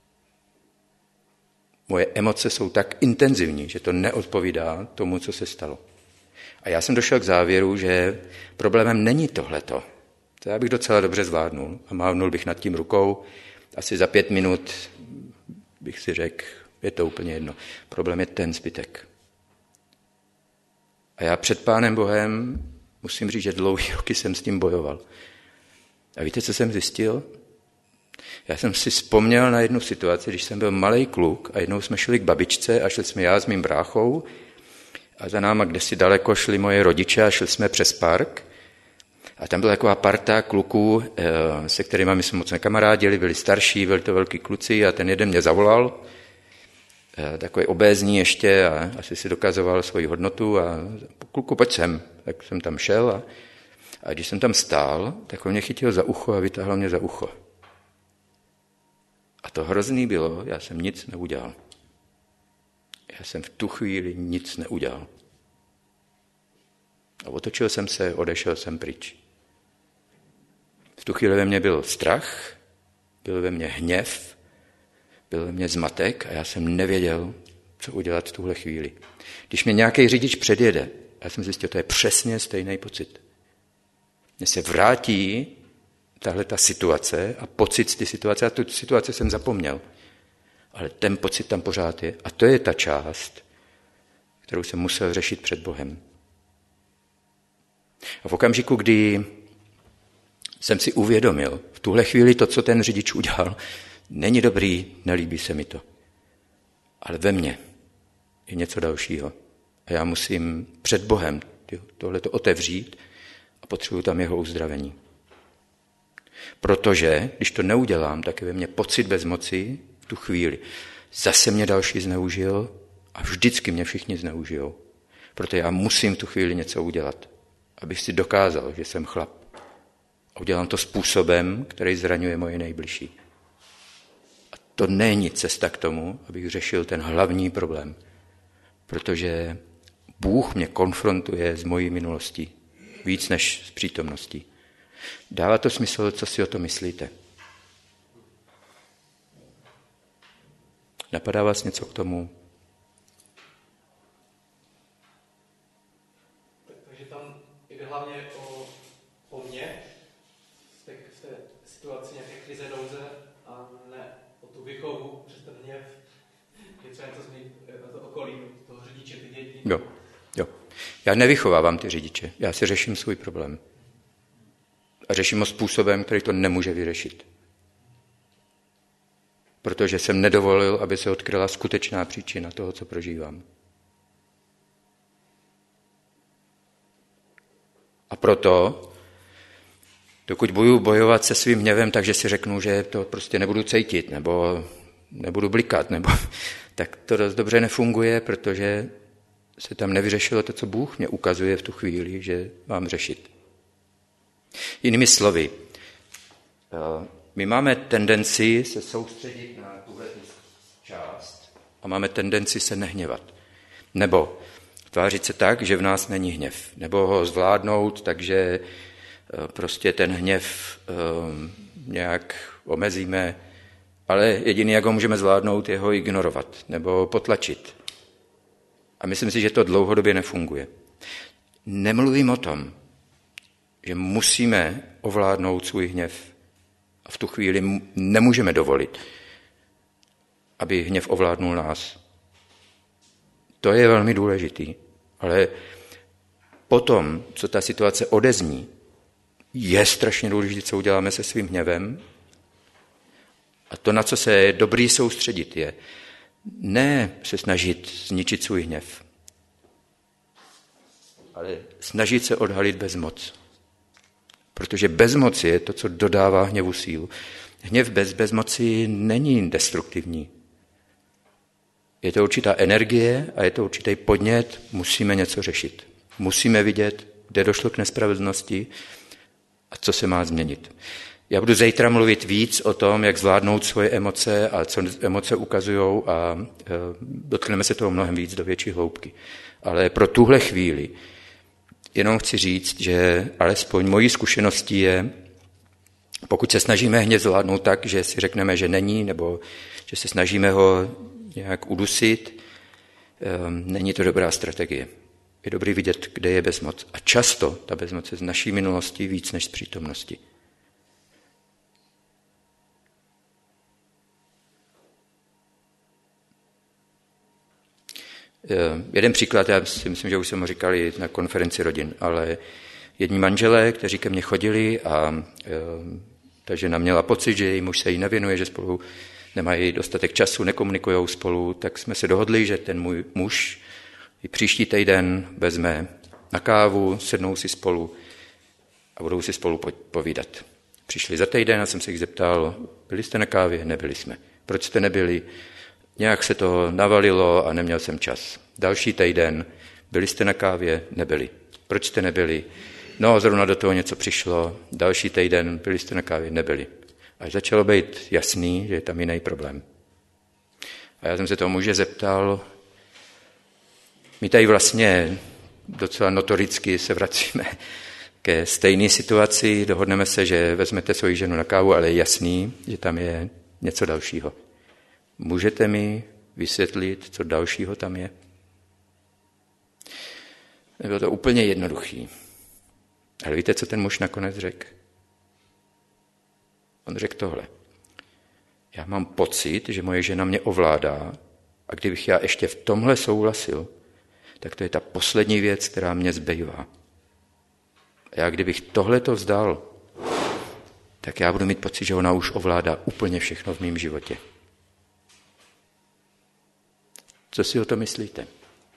Moje emoce jsou tak intenzivní, že to neodpovídá tomu, co se stalo. A já jsem došel k závěru, že problémem není tohleto. To já bych docela dobře zvládnul a mávnul bych nad tím rukou. Asi za 5 minut bych si řekl, je to úplně jedno. Problém je ten zbytek. A já před Pánem Bohem musím říct, že dlouhý roky jsem s tím bojoval. A víte, co jsem zjistil? Já jsem si vzpomněl na jednu situaci, když jsem byl malej kluk a jednou jsme šli k babičce a šli jsme já s mým bráchou a za náma kdesi daleko šli moje rodiče a šli jsme přes park a tam byla taková parta kluků, se kterými my jsme moc nekamarádili, byli starší, byli to velký kluci a ten jeden mě zavolal, takový obézní ještě a asi si dokazoval svoji hodnotu a kluku, pojď sem. Tak jsem tam šel a když jsem tam stál, tak on mě chytil za ucho a vytáhl mě za ucho. A to hrozný bylo, já jsem nic neudělal. Já jsem v tu chvíli nic neudělal. A otočil jsem se, odešel jsem pryč. V tu chvíli ve mně byl strach, byl ve mně hněv, byl ve mně zmatek a já jsem nevěděl, co udělat v tuhle chvíli. Když mě nějaký řidič předjede, já jsem zjistil, to je přesně stejný pocit. Mně se vrátí tahle ta situace a pocit z té situace, a tu situaci jsem zapomněl. Ale ten pocit tam pořád je. A to je ta část, kterou jsem musel řešit před Bohem. A v okamžiku, kdy jsem si uvědomil, v tuhle chvíli to, co ten řidič udělal, není dobrý, nelíbí se mi to. Ale ve mně je něco dalšího. A já musím před Bohem tohleto otevřít a potřebuji tam jeho uzdravení. Protože, když to neudělám, tak je ve mně pocit bezmoci v tu chvíli. Zase mě další zneužil a vždycky mě všichni zneužijou. Proto já musím v tu chvíli něco udělat, abych si dokázal, že jsem chlap. A udělám to způsobem, který zraňuje moje nejbližší. A to není cesta k tomu, abych řešil ten hlavní problém. Protože Bůh mě konfrontuje s mojí minulostí víc než s přítomností. Dává to smysl, co si o to myslíte? Napadá vás něco k tomu? Takže tam jde hlavně o mě, v té situaci nějaké krize, nouze, a ne o tu výchovu, přes ten hněv, je třeba něco změnit to okolí, toho řidiče, ty děti. Jo. Já nevychovávám ty řidiče, já si řeším svůj problém. A řeším ho způsobem, který to nemůže vyřešit. Protože jsem nedovolil, aby se odkryla skutečná příčina toho, co prožívám. A proto, dokud budu bojovat se svým hněvem, takže si řeknu, že to prostě nebudu cítit, nebo nebudu blikat, tak to dost dobře nefunguje, protože se tam nevyřešilo to, co Bůh mě ukazuje v tu chvíli, že mám řešit. Jinými slovy, my máme tendenci se soustředit na tuhle část a máme tendenci se nehněvat. Nebo tvářit se tak, že v nás není hněv. Nebo ho zvládnout, takže prostě ten hněv nějak omezíme, ale jediný, jak ho můžeme zvládnout, je ho ignorovat nebo potlačit. A myslím si, že to dlouhodobě nefunguje. Nemluvím o tom, že musíme ovládnout svůj hněv a v tu chvíli nemůžeme dovolit, aby hněv ovládnul nás. To je velmi důležitý, ale potom, co ta situace odezní, je strašně důležité, co uděláme se svým hněvem. A to, na co se je dobrý soustředit, je ne se snažit zničit svůj hněv, ale snažit se odhalit bezmoc. Protože bezmoc je to, co dodává hněvu sílu. Hněv bez bezmoci není destruktivní. Je to určitá energie a je to určitý podnět, musíme něco řešit. Musíme vidět, kde došlo k nespravedlnosti a co se má změnit. Já budu zítra mluvit víc o tom, jak zvládnout svoje emoce a co emoce ukazujou a dotkneme se toho mnohem víc do větší hloubky. Ale pro tuhle chvíli jenom chci říct, že alespoň mojí zkušeností je, pokud se snažíme hněv zvládnout tak, že si řekneme, že není, nebo že se snažíme ho nějak udusit, není to dobrá strategie. Je dobrý vidět, kde je bezmoc. A často ta bezmoc je z naší minulosti víc než z přítomnosti. Jeden příklad, já si myslím, že už jsem ho říkali na konferenci rodin, ale jedni manželé, kteří ke mně chodili a ta žena měla pocit, že její muž se jí nevěnuje, že spolu nemají dostatek času, nekomunikujou spolu, tak jsme se dohodli, že ten můj muž i příští týden vezme na kávu, sednou si spolu a budou si spolu povídat. Přišli za týden a jsem se jich zeptal, byli jste na kávě? Nebyli jsme. Proč jste nebyli? Nějak se to navalilo a neměl jsem čas. Další týden, byli jste na kávě? Nebyli. Proč jste nebyli? No, zrovna do toho něco přišlo. Další týden, byli jste na kávě? Nebyli. Až začalo být jasný, že je tam jiný problém. A já jsem se toho muže zeptal, my tady vlastně docela notoricky se vracíme ke stejné situaci, dohodneme se, že vezmete svoji ženu na kávu, ale je jasný, že tam je něco dalšího. Můžete mi vysvětlit, co dalšího tam je? Nebylo to úplně jednoduchý. Ale víte, co ten muž nakonec řekl? On řekl tohle. Já mám pocit, že moje žena mě ovládá a kdybych já ještě v tomhle souhlasil, tak to je ta poslední věc, která mě zbývá. A já kdybych tohleto vzdal, tak já budu mít pocit, že ona už ovládá úplně všechno v mém životě. Co si o to myslíte?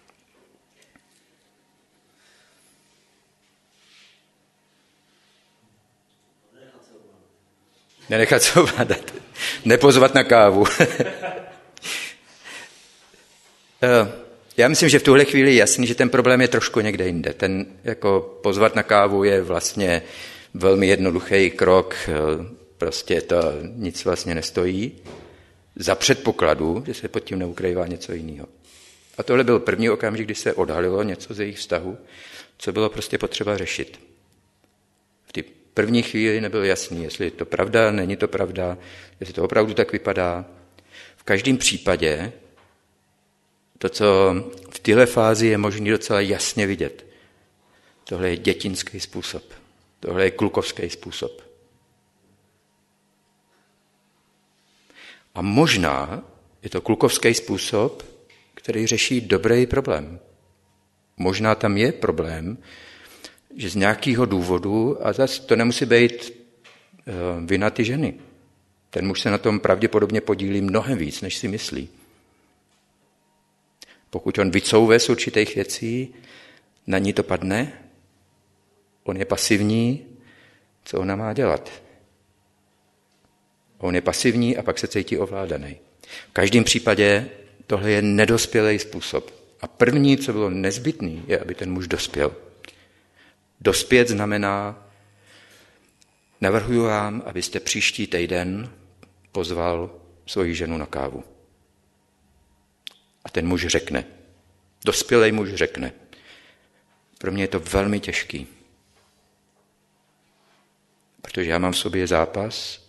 Nenechat se ovládat. Nepozvat na kávu. Já myslím, že v tuhle chvíli je jasný, že ten problém je trošku někde jinde. Ten jako pozvat na kávu je vlastně velmi jednoduchý krok, prostě to nic vlastně nestojí, za předpokladu, že se pod tím neukrývá něco jiného. A tohle byl první okamžik, kdy se odhalilo něco ze jejich vztahu, co bylo prostě potřeba řešit. V té první chvíli nebylo jasný, jestli je to pravda, není to pravda, jestli to opravdu tak vypadá. V každém případě to, co v téhle fázi je možný docela jasně vidět. Tohle je dětinský způsob. Tohle je klukovský způsob. A možná je to klukovský způsob, který řeší dobrý problém. Možná tam je problém, že z nějakého důvodu, a zase to nemusí být vina ty ženy. Ten muž se na tom pravděpodobně podílí mnohem víc, než si myslí. Pokud on vycouve z určitých věcí, na ní to padne, on je pasivní, co ona má dělat? On je pasivní a pak se cítí ovládaný. V každém případě tohle je nedospělý způsob. A první, co bylo nezbytné, je, aby ten muž dospěl. Dospět znamená, navrhuji vám, abyste příští týden pozval svoji ženu na kávu. A ten muž řekne. Dospělý muž řekne. Pro mě je to velmi těžký. Protože já mám v sobě zápas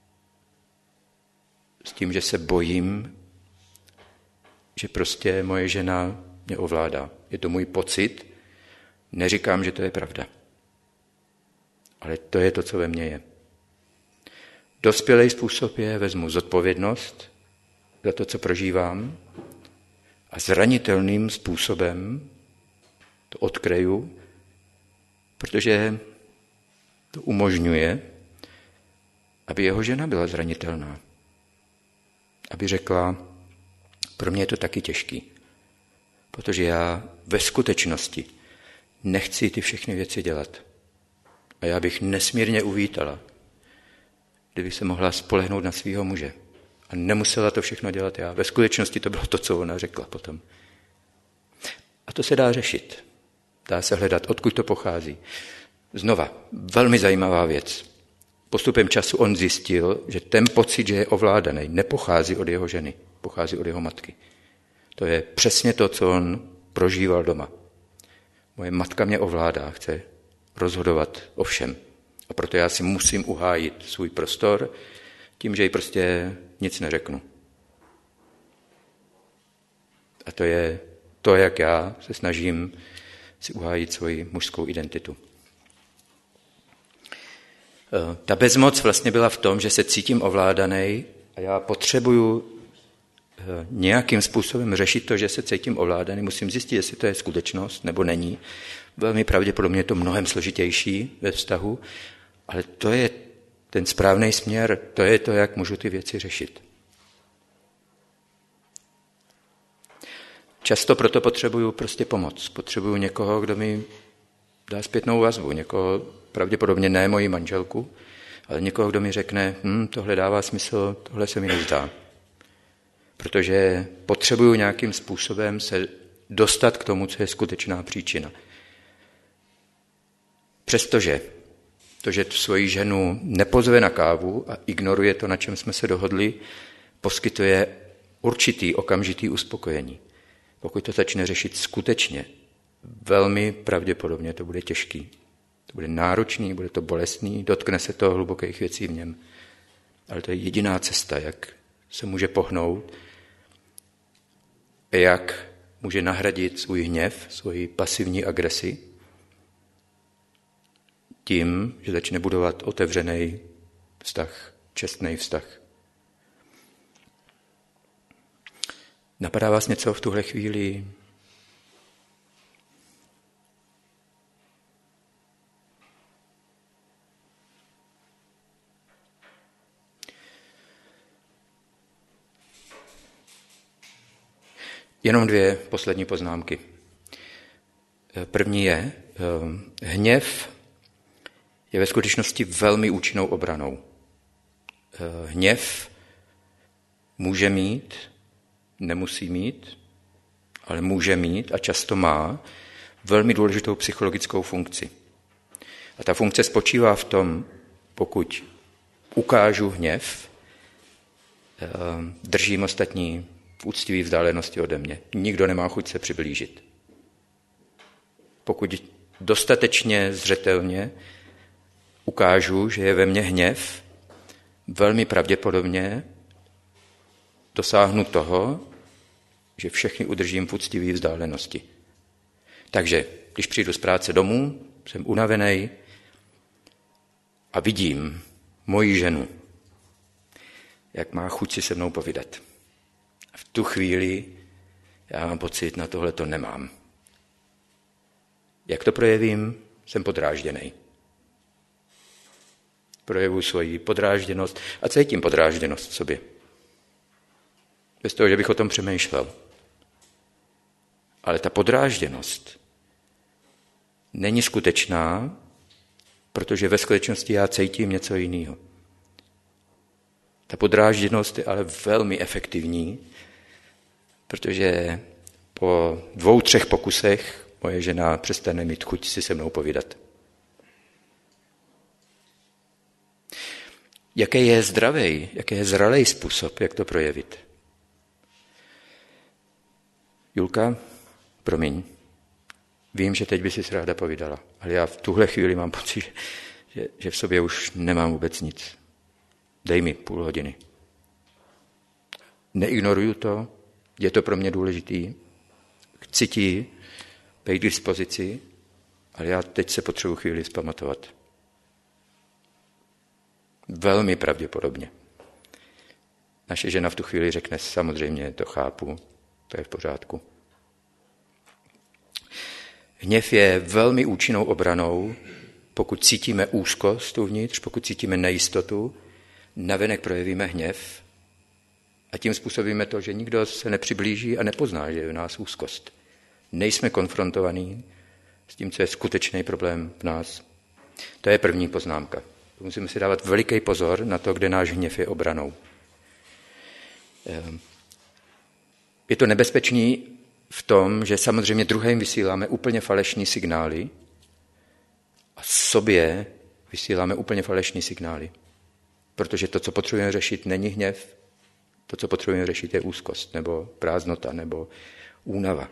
s tím, že se bojím, že prostě moje žena mě ovládá. Je to můj pocit, neříkám, že to je pravda. Ale to je to, co ve mně je. Dospělý způsob je, vezmu zodpovědnost za to, co prožívám, a zranitelným způsobem to odkryju, protože to umožňuje, aby jeho žena byla zranitelná. Aby řekla, pro mě je to taky těžký, protože já ve skutečnosti nechci ty všechny věci dělat. A já bych nesmírně uvítala, kdyby se mohla spolehnout na svého muže. A nemusela to všechno dělat já. Ve skutečnosti to bylo to, co ona řekla potom. A to se dá řešit. Dá se hledat, odkud to pochází. Znova, velmi zajímavá věc. Postupem času on zjistil, že ten pocit, že je ovládaný, nepochází od jeho ženy, pochází od jeho matky. To je přesně to, co on prožíval doma. Moje matka mě ovládá, chce rozhodovat o všem. A proto já si musím uhájit svůj prostor tím, že jí prostě nic neřeknu. A to je to, jak já se snažím si uhájit svoji mužskou identitu. Ta bezmoc vlastně byla v tom, že se cítím ovládaný a já potřebuju nějakým způsobem řešit to, že se cítím ovládaný. Musím zjistit, jestli to je skutečnost nebo není. Velmi pravděpodobně je to mnohem složitější ve vztahu, ale to je ten správný směr, to je to, jak můžu ty věci řešit. Často proto potřebuju prostě pomoc. Potřebuju někoho, kdo mi dá zpětnou vazbu. Někoho, pravděpodobně ne moji manželku, ale někoho, kdo mi řekne, tohle dává smysl, tohle se mi nezdá. Protože potřebuju nějakým způsobem se dostat k tomu, co je skutečná příčina. Přestože to, že svoji ženu nepozve na kávu a ignoruje to, na čem jsme se dohodli, poskytuje určitý okamžitý uspokojení. Pokud to začne řešit skutečně, velmi pravděpodobně to bude těžký. To bude náročný, bude to bolestný, dotkne se to hlubokých věcí v něm. Ale to je jediná cesta, jak se může pohnout, jak může nahradit svůj hněv, svoji pasivní agresi, tím, že začne budovat otevřený vztah, čestný vztah. Napadá vás něco v tuhle chvíli? Jenom 2 poslední poznámky. První je, hněv je ve skutečnosti velmi účinnou obranou. Hněv může mít, nemusí mít, ale může mít a často má velmi důležitou psychologickou funkci. A ta funkce spočívá v tom, pokud ukážu hněv, držím ostatní v úctivé vzdálenosti ode mě. Nikdo nemá chuť se přiblížit. Pokud dostatečně zřetelně ukážu, že je ve mně hněv, velmi pravděpodobně dosáhnu toho, že všechny udržím v úctivé vzdálenosti. Takže, když přijdu z práce domů, jsem unavený a vidím moji ženu, jak má chuť si se mnou povídat. A v tu chvíli já mám pocit, na tohle to nemám. Jak to projevím? Jsem podrážděnej. Projevuji svoji podrážděnost a cítím podrážděnost v sobě. Bez toho, že bych o tom přemýšlel. Ale ta podrážděnost není skutečná, protože ve skutečnosti já cítím něco jiného. Ta podrážděnost je ale velmi efektivní, protože po 2-3 pokusech moje žena přestane mít chuť si se mnou povídat. Jaký je zdravý, jaký je zralý způsob, jak to projevit? Julka, promiň, vím, že teď by si ráda povídala, ale já v tuhle chvíli mám pocit, že v sobě už nemám vůbec nic. Dej mi půl hodiny. Neignoruju to, je to pro mě důležitý, chci ti být k dispozici, ale já teď se potřebuji chvíli vzpamatovat. Velmi pravděpodobně. Naše žena v tu chvíli řekne, samozřejmě, to chápu, to je v pořádku. Hněv je velmi účinnou obranou, pokud cítíme úzkost uvnitř, pokud cítíme nejistotu, navenek projevíme hněv a tím způsobíme to, že nikdo se nepřiblíží a nepozná, že je v nás úzkost. Nejsme konfrontovaní s tím, co je skutečný problém v nás. To je první poznámka. Musíme si dávat veliký pozor na to, kde náš hněv je obranou. Je to nebezpečný v tom, že samozřejmě druhým vysíláme úplně falešní signály a sobě vysíláme úplně falešní signály. Protože to, co potřebujeme řešit, není hněv, to, co potřebujeme řešit, je úzkost, nebo prázdnota, nebo únava.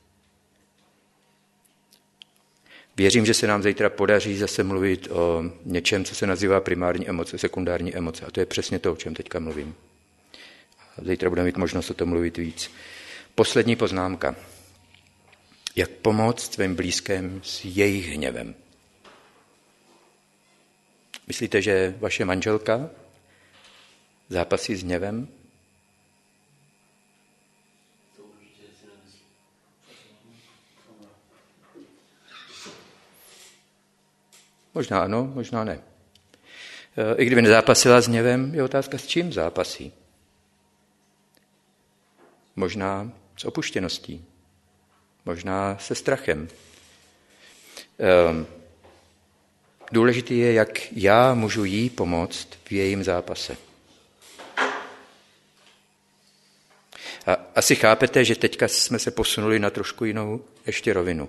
Věřím, že se nám zítra podaří zase mluvit o něčem, co se nazývá primární emoce, sekundární emoce. A to je přesně to, o čem teďka mluvím. A zítra budeme mít možnost o tom mluvit víc. Poslední poznámka. Jak pomoct svým blízkým s jejich hněvem? Myslíte, že vaše manželka zápasí s hněvem? Možná ano, možná ne. I kdyby nezápasila s hněvem, je otázka, s čím zápasí. Možná s opuštěností, možná se strachem. Důležitý je, jak já můžu jí pomoct v jejím zápase. A asi chápete, že teďka jsme se posunuli na trošku jinou ještě rovinu,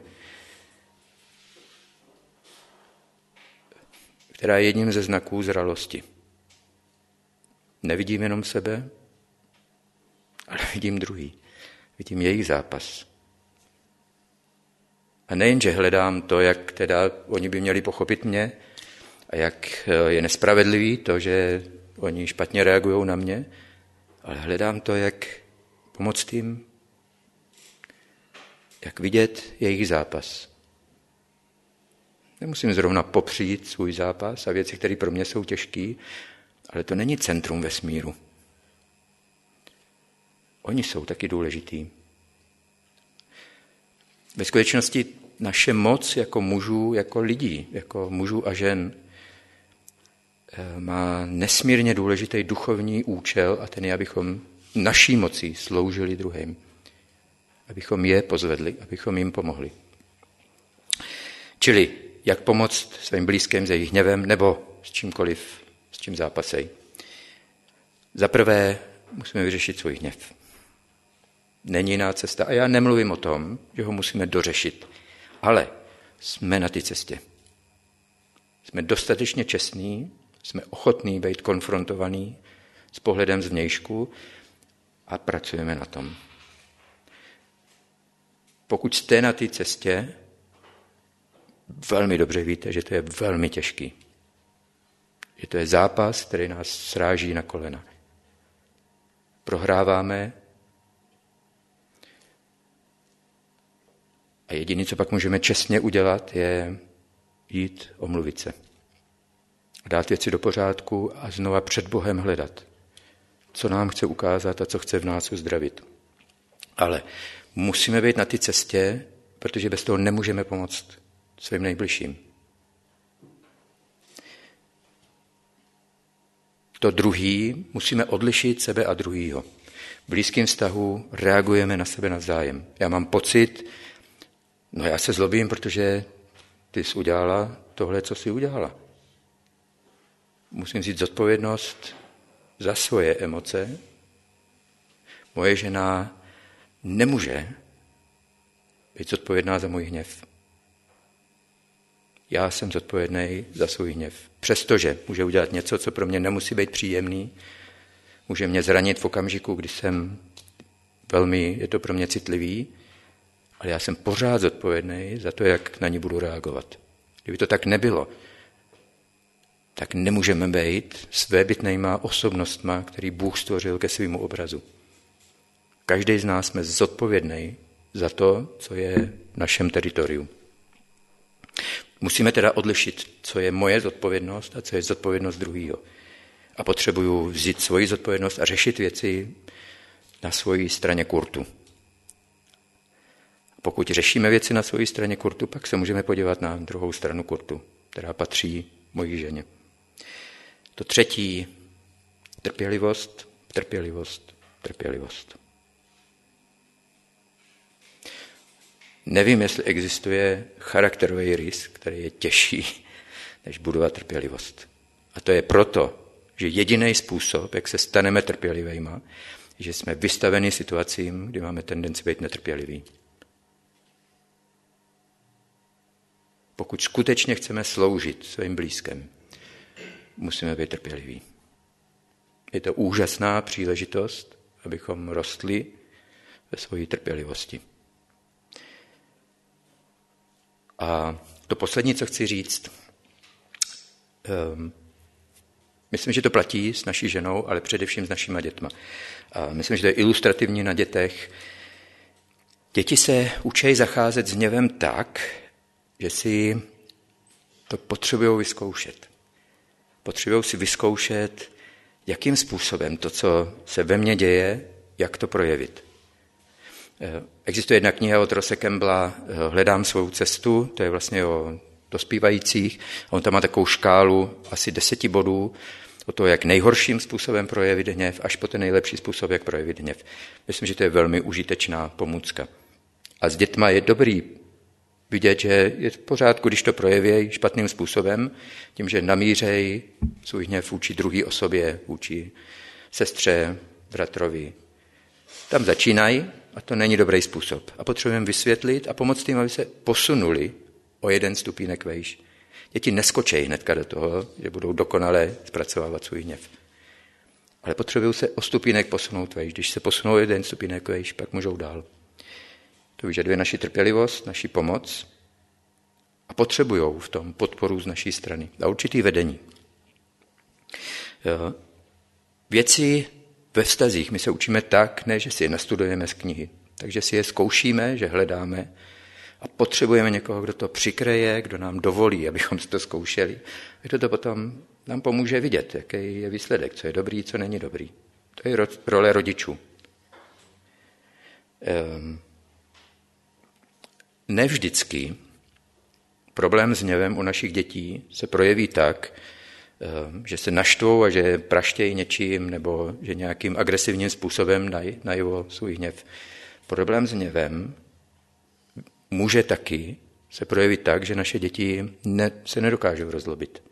která je jedním ze znaků zralosti. Nevidím jenom sebe, ale vidím druhý. Vidím jejich zápas. A nejenže hledám to, jak teda oni by měli pochopit mě a jak je nespravedlivý to, že oni špatně reagují na mě, ale hledám to, jak pomoct jim, jak vidět jejich zápas. Nemusím zrovna popřít svůj zápas a věci, které pro mě jsou těžké, ale to není centrum vesmíru. Oni jsou taky důležitý. Ve skutečnosti naše moc jako mužů, jako lidí, jako mužů a žen má nesmírně důležitý duchovní účel a ten je, abychom naší mocí sloužili druhým. Abychom je pozvedli, abychom jim pomohli. Čili jak pomoct svým blízkým s jejich hněvem nebo s čímkoliv, s čím zápasejí. Za prvé musíme vyřešit svůj hněv. Není jiná cesta. A já nemluvím o tom, že ho musíme dořešit. Ale jsme na té cestě. Jsme dostatečně čestní, jsme ochotní být konfrontovaní s pohledem zvnějšku a pracujeme na tom. Pokud jste na té cestě, velmi dobře víte, že to je velmi těžký. Že to je zápas, který nás sráží na kolena. Prohráváme a jediné, co pak můžeme čestně udělat, je jít omluvit se. Dát věci do pořádku a znova před Bohem hledat, co nám chce ukázat a co chce v nás uzdravit. Ale musíme být na té cestě, protože bez toho nemůžeme pomoct svým nejbližším. To druhý musíme odlišit sebe a druhýho. V blízkém vztahu reagujeme na sebe navzájem. Já mám pocit, já se zlobím, protože ty jsi udělala tohle, co jsi udělala. Musím vzít zodpovědnost za svoje emoce. Moje žena nemůže být zodpovědná za můj hněv. Já jsem zodpovědný za svůj hněv. Přestože může udělat něco, co pro mě nemusí být příjemný, může mě zranit v okamžiku, kdy je to pro mě citlivý, ale já jsem pořád zodpovědný za to, jak na ní budu reagovat. Kdyby to tak nebylo, tak nemůžeme být svébytnýma osobnostma, který Bůh stvořil ke svému obrazu. Každý z nás jsme zodpovědný za to, co je v našem teritoriu. Musíme teda odlišit, co je moje zodpovědnost a co je zodpovědnost druhýho. A potřebuju vzít svoji zodpovědnost a řešit věci na svojí straně kurtu. Pokud řešíme věci na svojí straně kurtu, pak se můžeme podívat na druhou stranu kurtu, která patří mojí ženě. To třetí, trpělivost, trpělivost, trpělivost. Nevím, jestli existuje charakterový rys, který je těžší, než budovat trpělivost. A to je proto, že jediný způsob, jak se staneme trpělivejma, že jsme vystaveni situacím, kdy máme tendenci být netrpěliví. Pokud skutečně chceme sloužit svým blízkým, musíme být trpěliví. Je to úžasná příležitost, abychom rostli ve své trpělivosti. A to poslední, co chci říct, myslím, že to platí s naší ženou, ale především s našima dětma. A myslím, že to je ilustrativní na dětech. Děti se učí zacházet s hněvem tak, že si to potřebují vyzkoušet. Potřebují si vyzkoušet, jakým způsobem to, co se ve mně děje, jak to projevit. Existuje jedna kniha od Rosse Campbella Hledám svou cestu, to je vlastně o dospívajících. On tam má takovou škálu asi 10 bodů o to, jak nejhorším způsobem projevit hněv, až po ten nejlepší způsob, jak projevit hněv. Myslím, že to je velmi užitečná pomůcka. A s dětma je dobrý vidět, že je v pořádku, když to projeví špatným způsobem, tím, že namířej svůj hněv vůči druhé osobě, vůči sestře, bratrovi. Tam začínají a to není dobrý způsob. A potřebujeme vysvětlit a pomoct tím, aby se posunuli o 1 stupínek vejš. Děti neskočí hnedka do toho, že budou dokonale zpracovávat svůj hněv. Ale potřebují se o stupínek posunout vejš. Když se posunou 1 stupínek vejš, pak můžou dál. To vyžaduje naši trpělivost, naši pomoc a potřebují v tom podporu z naší strany a určitý vedení. Jo. Věci ve vztazích my se učíme tak, ne, že si je nastudujeme z knihy, takže si je zkoušíme, že hledáme a potřebujeme někoho, kdo to přikryje, kdo nám dovolí, abychom si to zkoušeli. A kdo to potom nám pomůže vidět, jaký je výsledek, co je dobrý, co není dobrý. To je role rodičů. Ne vždycky problém s hněvem u našich dětí se projeví tak, že se naštvou a že praštějí něčím nebo že nějakým agresivním způsobem najevo svůj hněv. Problém s hněvem může taky se projevit tak, že naše děti se nedokážou rozlobit.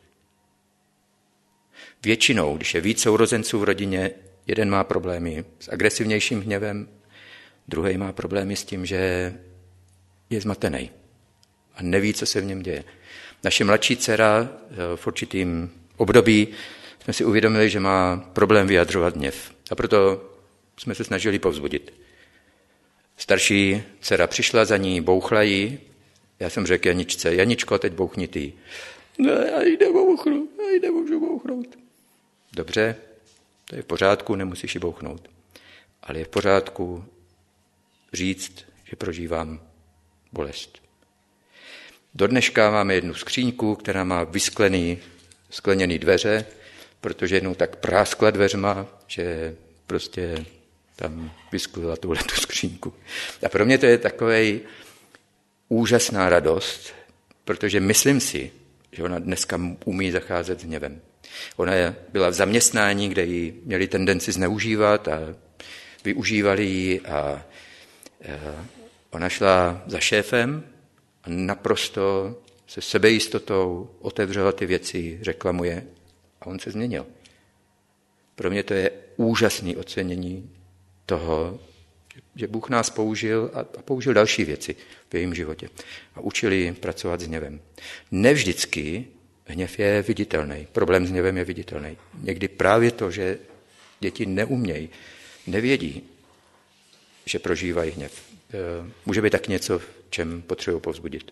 Většinou, když je víc sourozenců v rodině, jeden má problémy s agresivnějším hněvem, druhý má problémy s tím, že je zmatený a neví, co se v něm děje. Naše mladší dcera v určitým období jsme si uvědomili, že má problém vyjadřovat hněv. A proto jsme se snažili povzbudit. Starší dcera přišla za ní, bouchla jí. Já jsem řekl Janičce, Janičko, teď bouchni ty. No, já jí nebouchnu, já jí nemůžu bouchnout. Dobře, to je v pořádku, nemusíš ji bouchnout. Ale je v pořádku říct, že prožívám bolest. Do dneška máme jednu skříňku, která má skleněný dveře, protože jednou tak práskla dveřma, že prostě tam vysklila tuhletu skříňku. A pro mě to je takovej úžasná radost, protože myslím si, že ona dneska umí zacházet s hněvem. Ona byla v zaměstnání, kde ji měli tendenci zneužívat a využívali ji a ona šla za šéfem a naprosto se sebejistotou otevřela ty věci, řekla mu je a on se změnil. Pro mě to je úžasné ocenění toho, že Bůh nás použil a použil další věci v jejím životě a učili pracovat s hněvem. Nevždycky hněv je viditelný, problém s hněvem je viditelný. Někdy právě to, že děti neumějí, nevědí, že prožívají hněv. Může být tak něco, v čem potřebují povzbudit.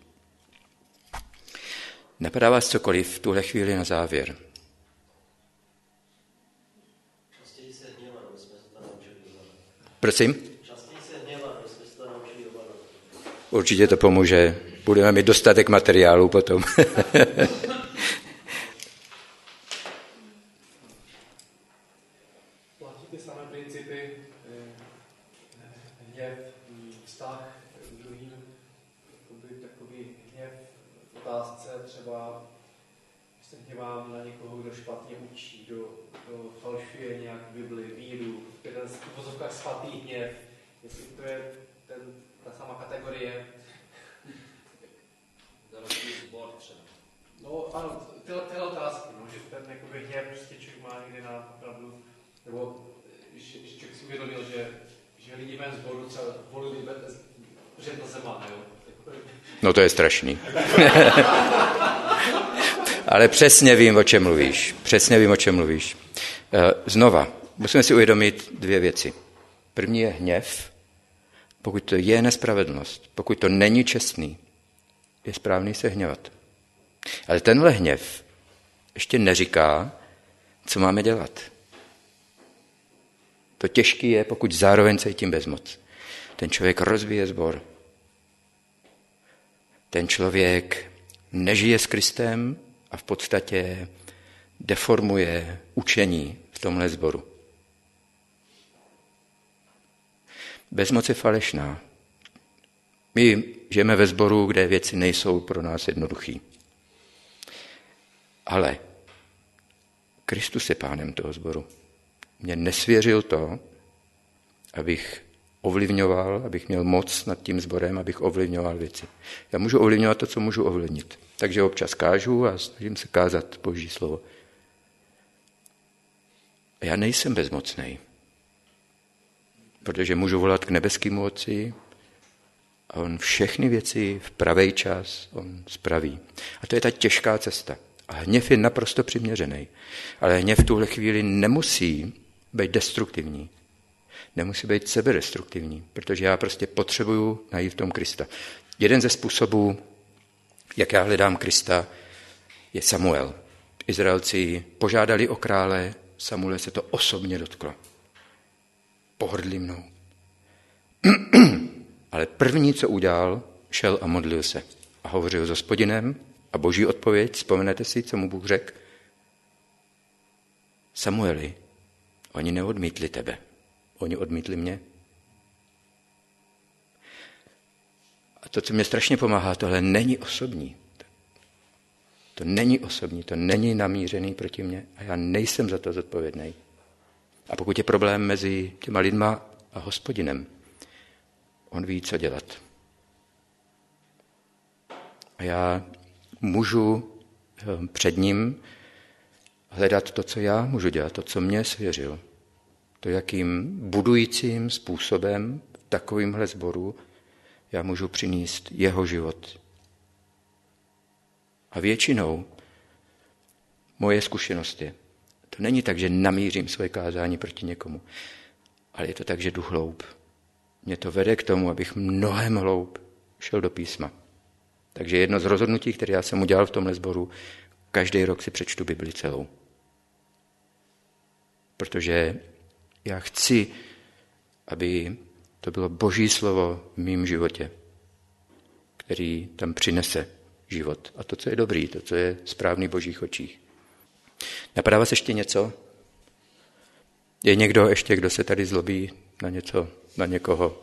Napadá vás cokoliv v tuhle chvíli na závěr? Častěji se hněvat, aby jsme se to naučili ovládat. Prosím? Častěji se hněvat, aby jsme se to naučili ovládat. Určitě to pomůže. Budeme mít dostatek materiálu potom. Platí ty samé principy, hněv, vztah k druhým, takový hněv v otázce třeba, se hněvám na někoho, kdo špatně učí, kdo falšuje nějak Bibli, víru, ten v uvozovkách svatý hněv, jestli to je ta sama kategorie. Další zbor třeba. No ano, tyhle otázky, no, že ten jakoby hněv prostě člověk má někdy na opravdu, nebo když člověk si uvědomil, že lidi mém sboru třeba volili Břetna Zemana, jo. No to je strašný. Ale přesně vím, o čem mluvíš. Přesně vím, o čem mluvíš. Znova, musíme si uvědomit dvě věci. První je hněv. Pokud to je nespravedlnost, pokud to není čestný, je správný se hněvat. Ale tenhle hněv ještě neříká, co máme dělat. To těžké je, pokud zároveň cítím bezmoc. Ten člověk rozbije sbor. Ten člověk nežije s Kristem a v podstatě deformuje učení v tomhle sboru. Bezmoc je falešná. My žijeme ve sboru, kde věci nejsou pro nás jednoduchý. Ale Kristus je pánem toho sboru. Mě nesvěřil to, abych ovlivňoval, abych měl moc nad tím sborem, abych ovlivňoval věci. Já můžu ovlivňovat to, co můžu ovlivnit. Takže občas kážu a snažím se kázat Boží slovo. A já nejsem bezmocnej, protože můžu volat k nebeskému Otci a on všechny věci v pravý čas on spraví. A to je ta těžká cesta. A hněv je naprosto přiměřený. Ale hněv v tuhle chvíli nemusí být destruktivní. Nemusí být sebedestruktivní, protože já prostě potřebuju najít v tom Krista. Jeden ze způsobů, jak já hledám Krista, je Samuel. Izraelci požádali o krále, Samuele se to osobně dotklo. Pohrdli mnou. Ale první, co udělal, šel a modlil se. A hovořil s Hospodinem a boží odpověď, vzpomenete si, co mu Bůh řekl? Samueli, oni neodmítli tebe, oni odmítli mě. A to, co mě strašně pomáhá, tohle není osobní. To není osobní, to není namířený proti mně a já nejsem za to zodpovědný. A pokud je problém mezi těma lidma a Hospodinem, on ví, co dělat. A já můžu před ním hledat to, co já můžu dělat, to, co mě svěřil. To, jakým budujícím způsobem v takovýmhle sboru já můžu přinést jeho život. A většinou moje zkušenost je, to není tak, že namířím svoje kázání proti někomu, ale je to tak, že jdu hloub. Mě to vede k tomu, abych mnohem hloub šel do písma. Takže jedno z rozhodnutí, které já jsem udělal v tomhle sboru, každý rok si přečtu Bibli celou. Protože já chci, aby to bylo Boží slovo v mém životě, který tam přinese život. A to, co je dobrý, to, co je správný v Božích očích. Napadá vás ještě něco? Je někdo ještě, kdo se tady zlobí na něco, na někoho?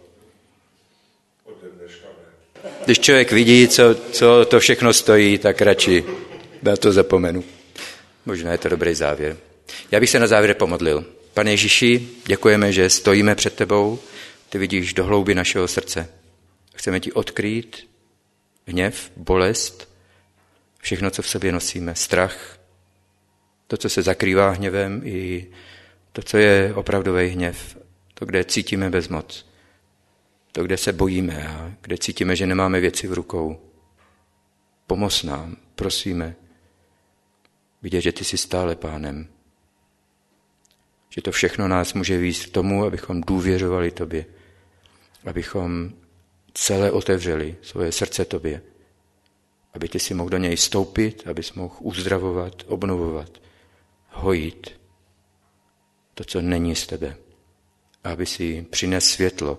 Když člověk vidí, co to všechno stojí, tak radši na to zapomenu. Možná je to dobrý závěr. Já bych se na závěr pomodlil. Pane Ježíši, děkujeme, že stojíme před tebou, ty vidíš do hlouby našeho srdce. Chceme ti odkrýt hněv, bolest, všechno, co v sobě nosíme, strach, to, co se zakrývá hněvem, i to, co je opravdový hněv, to, kde cítíme bezmoc, to, kde se bojíme a kde cítíme, že nemáme věci v rukou. Pomoz nám, prosíme, vidět, že ty jsi stále Pánem, že to všechno nás může vést k tomu, abychom důvěřovali tobě, abychom celé otevřeli svoje srdce tobě, aby ty si mohl do něj vstoupit, abys mohl uzdravovat, obnovovat, hojit to, co není z tebe. A aby si přines světlo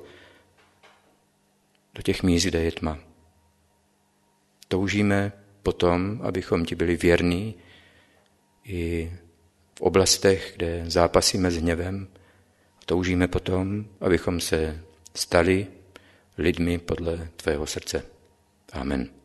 do těch míst, kde je tma. Toužíme potom, abychom ti byli věrní i v oblastech, kde zápasíme s hněvem. Toužíme potom, abychom se stali lidmi podle tvého srdce. Amen.